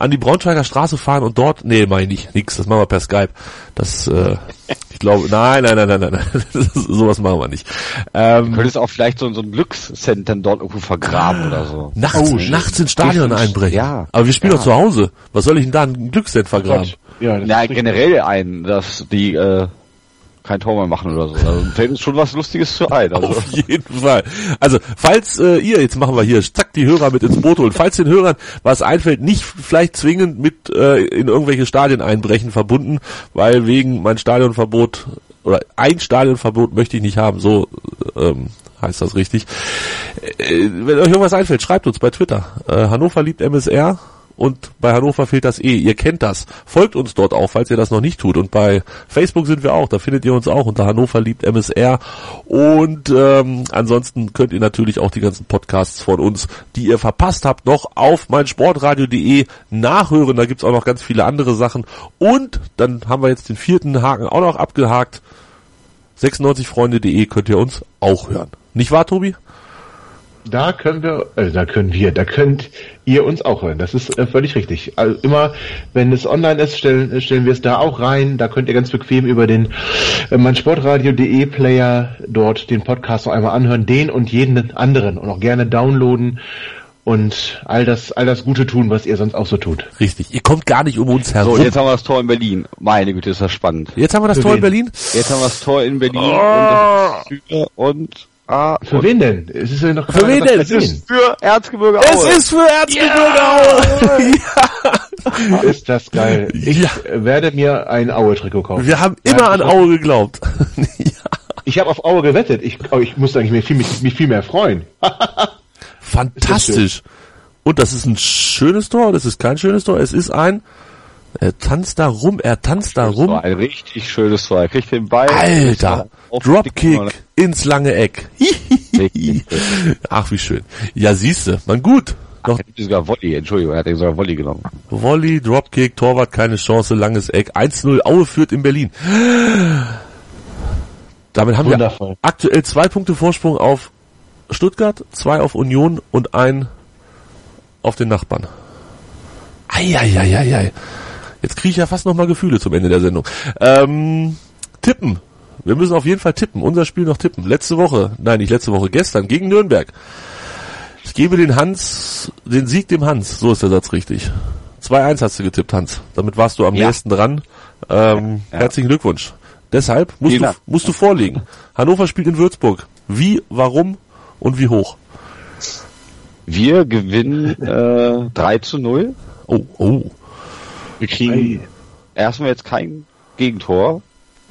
an die Braunschweiger Straße fahren und dort, nee, meine ich nicht, nix, das machen wir per Skype. Das, äh, ich glaube, nein, nein, nein, nein, nein, nein, sowas machen wir nicht. Ähm, du könntest auch vielleicht so, so ein Glückscenter dort irgendwo vergraben oder so. Nachts, oh, nachts ins Stadion einbrechen. Ja. Aber wir spielen ja. doch zu Hause. Was soll ich denn da ein Glückscenter vergraben? Ja, Na, generell ein, dass die, äh, kein Tor mehr machen oder so. Also fällt uns schon was Lustiges zu ein. Also. Auf jeden Fall. Also, falls äh, ihr, jetzt machen wir hier, zack, die Hörer mit ins Boot holen. Falls den Hörern was einfällt, nicht vielleicht zwingend mit äh, in irgendwelche Stadien einbrechen verbunden, weil wegen mein Stadionverbot oder ein Stadionverbot möchte ich nicht haben, so ähm, heißt das richtig. Äh, wenn euch irgendwas einfällt, schreibt uns bei Twitter. Äh, Hannover liebt M S R. Und bei Hannover fehlt das E. Ihr kennt das. Folgt uns dort auch, falls ihr das noch nicht tut. Und bei Facebook sind wir auch. Da findet ihr uns auch unter Hannover liebt M S R. Und ähm, ansonsten könnt ihr natürlich auch die ganzen Podcasts von uns, die ihr verpasst habt, noch auf meinsportradio punkt de nachhören. Da gibt's auch noch ganz viele andere Sachen. Und dann haben wir jetzt den vierten Haken auch noch abgehakt. sechsundneunzig freunde punkt de könnt ihr uns auch hören. Nicht wahr, Tobi? Da können wir, äh, da können wir, da könnt ihr uns auch hören. Das ist äh, völlig richtig. Also immer, wenn es online ist, stellen, stellen wir es da auch rein. Da könnt ihr ganz bequem über den äh, meinsportradio punkt de Player dort den Podcast noch einmal anhören, den und jeden anderen und auch gerne downloaden und all das, all das Gute tun, was ihr sonst auch so tut. Richtig. Ihr kommt gar nicht um uns herum. So, jetzt haben wir das Tor in Berlin. Meine Güte, ist das spannend. Jetzt haben wir das Für Tor wen? in Berlin? Jetzt haben wir das Tor in Berlin Oh. und, das und Ah, für wen denn? Es ist ja noch für wen denn? Es ist für Erzgebirge Aue. Es ist für Erzgebirge Aue. Ja. Ist das geil. Ich Ja. werde mir ein Aue-Trikot kaufen. Wir haben immer Ja, an ich- Aue geglaubt. Ja. Ich habe auf Aue gewettet. Ich, aber ich muss eigentlich mich viel, mich, mich viel mehr freuen. Fantastisch. Und das ist ein schönes Tor, das ist kein schönes Tor, es ist ein, er tanzt da rum, er tanzt da Das rum. war ein richtig schönes Tor. Er kriegt den Ball. Alter, Dropkick ins lange Eck. Ach, wie schön. Ja, siehste, man gut. Noch Er hat sogar Volley, Entschuldigung, er hat sogar Volley genommen. Volley, Dropkick, Torwart, keine Chance, langes Eck. eins zu null, Aue führt in Berlin. Damit haben Wundervoll. wir aktuell zwei Punkte Vorsprung auf Stuttgart, zwei auf Union und ein auf den Nachbarn. Eieieiei. Jetzt kriege ich ja fast noch mal Gefühle zum Ende der Sendung. Ähm, tippen. Wir müssen auf jeden Fall tippen. Unser Spiel noch tippen. Letzte Woche, nein, nicht letzte Woche, gestern gegen Nürnberg. Ich gebe den Hans, den Sieg dem Hans. So ist der Satz richtig. zwei eins hast du getippt, Hans. Damit warst du am Ja. nächsten dran. Ähm, Ja. Herzlichen Glückwunsch. Deshalb musst Vielen du, Dank. musst du vorlegen. Hannover spielt in Würzburg. Wie, warum und wie hoch? Wir gewinnen äh, drei zu null. Oh, oh. Wir kriegen erstmal jetzt kein Gegentor.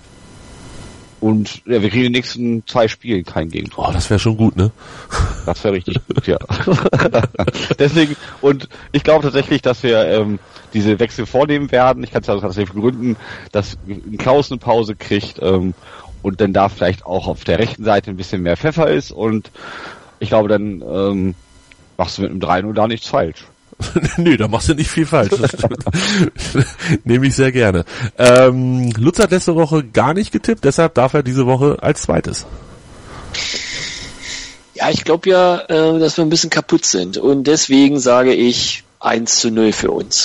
Und ja, wir kriegen in den nächsten zwei Spielen kein Gegentor. Oh, das wäre schon gut, ne? Das wäre richtig gut, ja. Deswegen, und ich glaube tatsächlich, dass wir ähm, diese Wechsel vornehmen werden. Ich kann es ja tatsächlich begründen, dass Klaus eine Pause kriegt ähm, und dann da vielleicht auch auf der rechten Seite ein bisschen mehr Pfeffer ist. Und ich glaube, dann ähm, machst du mit einem drei null da nichts falsch. Nee, da machst du nicht viel falsch. Das stimmt. Nehme ich sehr gerne. Ähm, Lutz hat letzte Woche gar nicht getippt, deshalb darf er diese Woche als zweites. Ja, ich glaube ja, äh, dass wir ein bisschen kaputt sind. Und deswegen sage ich eins zu null für uns.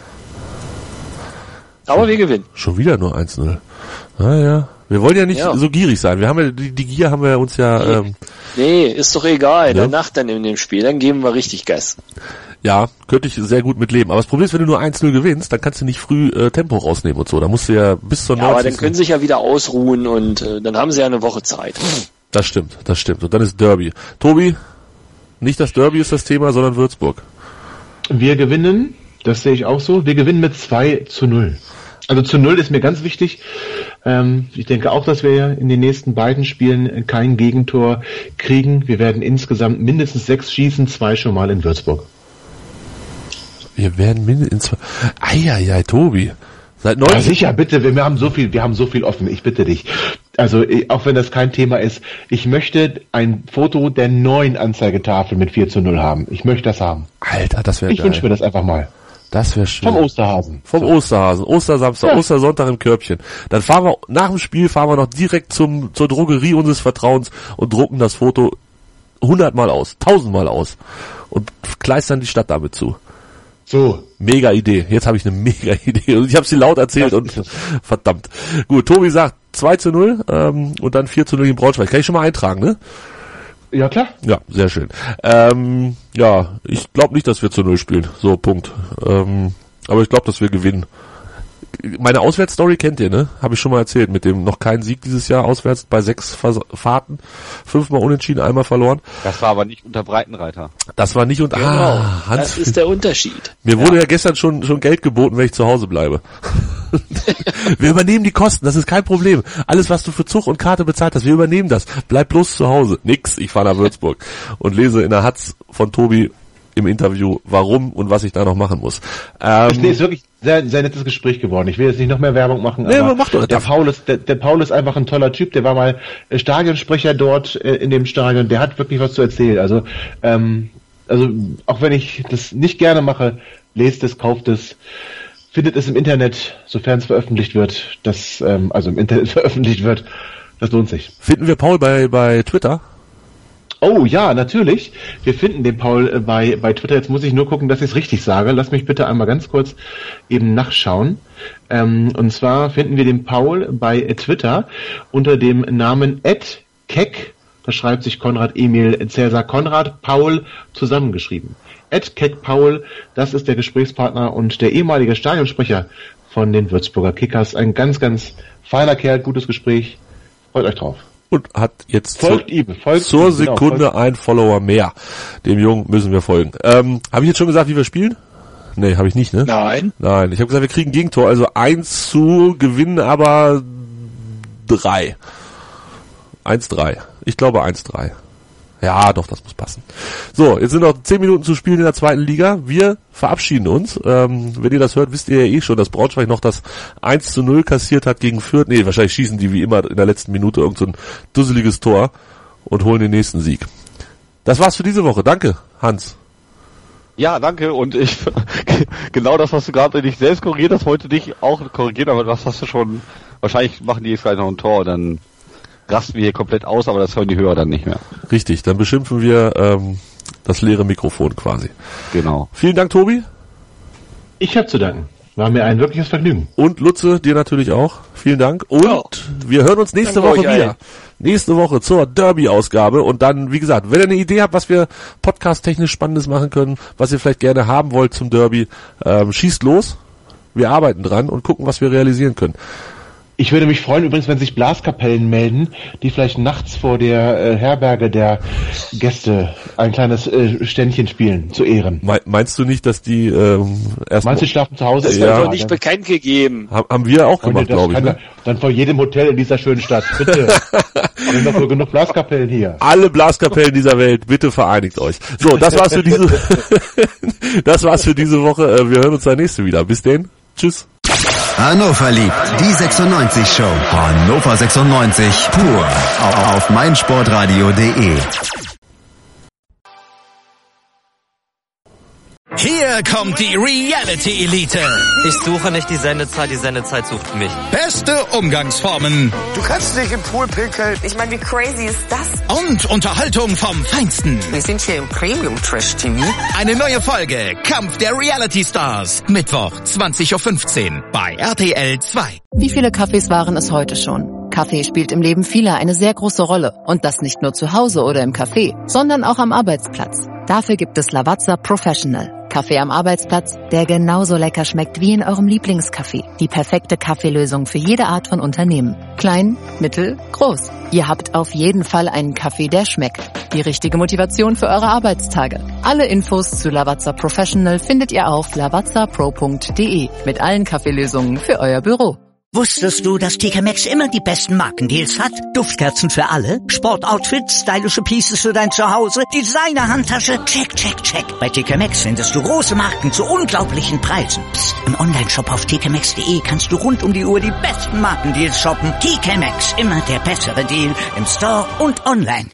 Aber wir gewinnen. Schon wieder nur eins null. Naja, wir wollen ja nicht Ja. so gierig sein. Wir haben ja, die, die Gier haben wir uns ja, ähm, Nee, ist doch egal. Ja. Danach dann in dem Spiel, dann geben wir richtig Gas. ja, könnte ich sehr gut mit leben. Aber das Problem ist, wenn du nur eins null gewinnst, dann kannst du nicht früh äh, Tempo rausnehmen und so. Da musst du ja bis zur Ja, aber dann neunzigsten können sie sich ja wieder ausruhen und äh, dann haben sie ja eine Woche Zeit. Das stimmt, das stimmt. Und dann ist Derby. Tobi, nicht das Derby ist das Thema, sondern Würzburg. Wir gewinnen, das sehe ich auch so, wir gewinnen mit zwei zu null. Also zu null ist mir ganz wichtig. Ähm, ich denke auch, dass wir in den nächsten beiden Spielen kein Gegentor kriegen. Wir werden insgesamt mindestens sechs schießen, zwei schon mal in Würzburg. Wir werden mindestens... Eieiei, Tobi. Seit neun... Ja, sicher, bitte, wir, wir haben so viel, wir haben so viel offen, ich bitte dich. Also, ich- auch wenn das kein Thema ist, ich möchte ein Foto der neuen Anzeigetafel mit vier zu null haben. Ich möchte das haben. Alter, das wäre Ich geil. wünsche mir das einfach mal. Das wäre schön. Vom Osterhasen. Vom Osterhasen, Ostersamstag, Ja. Ostersonntag im Körbchen. Dann fahren wir, nach dem Spiel fahren wir noch direkt zum, zur Drogerie unseres Vertrauens und drucken das Foto hundertmal aus, tausendmal aus und kleistern die Stadt damit zu. So. Mega Idee. Jetzt habe ich eine mega Idee. Und ich habe sie laut erzählt und verdammt. Gut, Tobi sagt zwei zu null ähm, und dann vier zu null in Braunschweig. Kann ich schon mal eintragen, ne? Ja, klar. Ja, sehr schön. Ähm, ja, ich glaube nicht, dass wir zu null spielen. So, Punkt. Ähm, aber ich glaube, dass wir gewinnen. Meine Auswärtsstory kennt ihr, ne? Habe ich schon mal erzählt, mit dem noch kein Sieg dieses Jahr auswärts bei sechs Fahrten, fünfmal unentschieden, einmal verloren. Das war aber nicht unter Breitenreiter. Das war nicht unter, genau, ah, Hans, das ist der Unterschied. Mir wurde ja, ja gestern schon schon Geld geboten, wenn ich zu Hause bleibe. Wir übernehmen die Kosten, das ist kein Problem. Alles, was du für Zug und Karte bezahlt hast, wir übernehmen das. Bleib bloß zu Hause. Nix, ich fahre nach Würzburg und lese in der Hatz von Tobi im Interview, warum und was ich da noch machen muss. Ähm, nee, ist wirklich sehr, sehr nettes Gespräch geworden. Ich will jetzt nicht noch mehr Werbung machen, nee, aber mach doch, der Paul ist, der, der Paul ist einfach ein toller Typ. Der war mal Stadionsprecher dort äh, in dem Stadion. Der hat wirklich was zu erzählen. Also, ähm, also auch wenn ich das nicht gerne mache, lest es, kauft es, findet es im Internet, sofern es veröffentlicht wird. Das, ähm, also im Internet veröffentlicht wird, das lohnt sich. Finden wir Paul bei bei Twitter? Oh ja, natürlich. Wir finden den Paul äh, bei bei Twitter. Jetzt muss ich nur gucken, dass ich es richtig sage. Lass mich bitte einmal ganz kurz eben nachschauen. Ähm, und zwar finden wir den Paul bei äh, Twitter unter dem Namen at keck. Da schreibt sich Konrad Emil Cäsar Konrad Paul zusammengeschrieben. at keck Paul, das ist der Gesprächspartner und der ehemalige Stadionsprecher von den Würzburger Kickers. Ein ganz, ganz feiner Kerl, gutes Gespräch. Freut euch drauf. Und hat jetzt folgt zur, ihm, folgt zur ihm, Sekunde genau, ein Follower mehr. Dem Jungen müssen wir folgen. Ähm, habe ich jetzt schon gesagt, wie wir spielen? Nee, habe ich nicht, ne? Nein. Nein, ich habe gesagt, wir kriegen Gegentor, also eins zu gewinnen, aber drei. eins drei. Ich glaube eins drei. Ja, doch, das muss passen. So, jetzt sind noch zehn Minuten zu spielen in der zweiten Liga. Wir verabschieden uns. Ähm, wenn ihr das hört, wisst ihr ja eh schon, dass Braunschweig noch das eins zu null kassiert hat gegen Fürth. Nee, wahrscheinlich schießen die wie immer in der letzten Minute irgend so ein dusseliges Tor und holen den nächsten Sieg. Das war's für diese Woche. Danke, Hans. Ja, danke. Und ich genau das, was du gerade nicht selbst korrigiert hast, heute dich auch korrigiert, aber das hast du schon. Wahrscheinlich machen die jetzt gleich noch ein Tor, dann rasten wir hier komplett aus, aber das hören die Hörer dann nicht mehr. Richtig, dann beschimpfen wir ähm, das leere Mikrofon quasi. Genau. Vielen Dank, Tobi. Ich habe zu danken. War mir ein wirkliches Vergnügen. Und Lutze, dir natürlich auch. Vielen Dank. Und ja. wir hören uns nächste Danke Woche euch, wieder. Ey. Nächste Woche zur Derby-Ausgabe. Und dann, wie gesagt, wenn ihr eine Idee habt, was wir podcast-technisch Spannendes machen können, was ihr vielleicht gerne haben wollt zum Derby, ähm, schießt los. Wir arbeiten dran und gucken, was wir realisieren können. Ich würde mich freuen übrigens, wenn sich Blaskapellen melden, die vielleicht nachts vor der äh, Herberge der Gäste ein kleines äh, Ständchen spielen, zu Ehren. Me- meinst du nicht, dass die ähm, erst Meinst du, schlafen zu Hause? Das wird ja, doch nicht bekannt gegeben. Haben wir auch gemacht, glaube ich. Ne? Dann vor jedem Hotel in dieser schönen Stadt, bitte. Wir haben doch wohl genug Blaskapellen hier. Alle Blaskapellen dieser Welt, bitte vereinigt euch. So, das war's für diese das war's für diese Woche. Wir hören uns dann nächste wieder. Bis denn. Tschüss. Hannover liebt die sechsundneunzig Show. Hannover sechsundneunzig pur auf meinsportradio punkt de. Hier kommt die Reality Elite. Ich suche nicht die Sendezeit, die Sendezeit sucht mich. Beste Umgangsformen. Du kannst nicht im Pool pinkeln. Ich meine, wie crazy ist das? Und Unterhaltung vom Feinsten. Wir sind hier im Premium Trash T V. Eine neue Folge Kampf der Reality Stars. Mittwoch zwanzig Uhr fünfzehn bei R T L zwei. Wie viele Kaffees waren es heute schon? Kaffee spielt im Leben vieler eine sehr große Rolle. Und das nicht nur zu Hause oder im Café, sondern auch am Arbeitsplatz. Dafür gibt es Lavazza Professional. Kaffee am Arbeitsplatz, der genauso lecker schmeckt wie in eurem Lieblingscafé. Die perfekte Kaffeelösung für jede Art von Unternehmen. Klein, mittel, groß. Ihr habt auf jeden Fall einen Kaffee, der schmeckt. Die richtige Motivation für eure Arbeitstage. Alle Infos zu Lavazza Professional findet ihr auf lavazza pro punkt de mit allen Kaffeelösungen für euer Büro. Wusstest du, dass T K Maxx immer die besten Markendeals hat? Duftkerzen für alle, Sportoutfits, stylische Pieces für dein Zuhause, Designer-Handtasche, check, check, check. Bei T K Maxx findest du große Marken zu unglaublichen Preisen. Psst. Im Onlineshop auf t k maxx punkt de kannst du rund um die Uhr die besten Markendeals shoppen. T K Maxx, immer der bessere Deal im Store und online.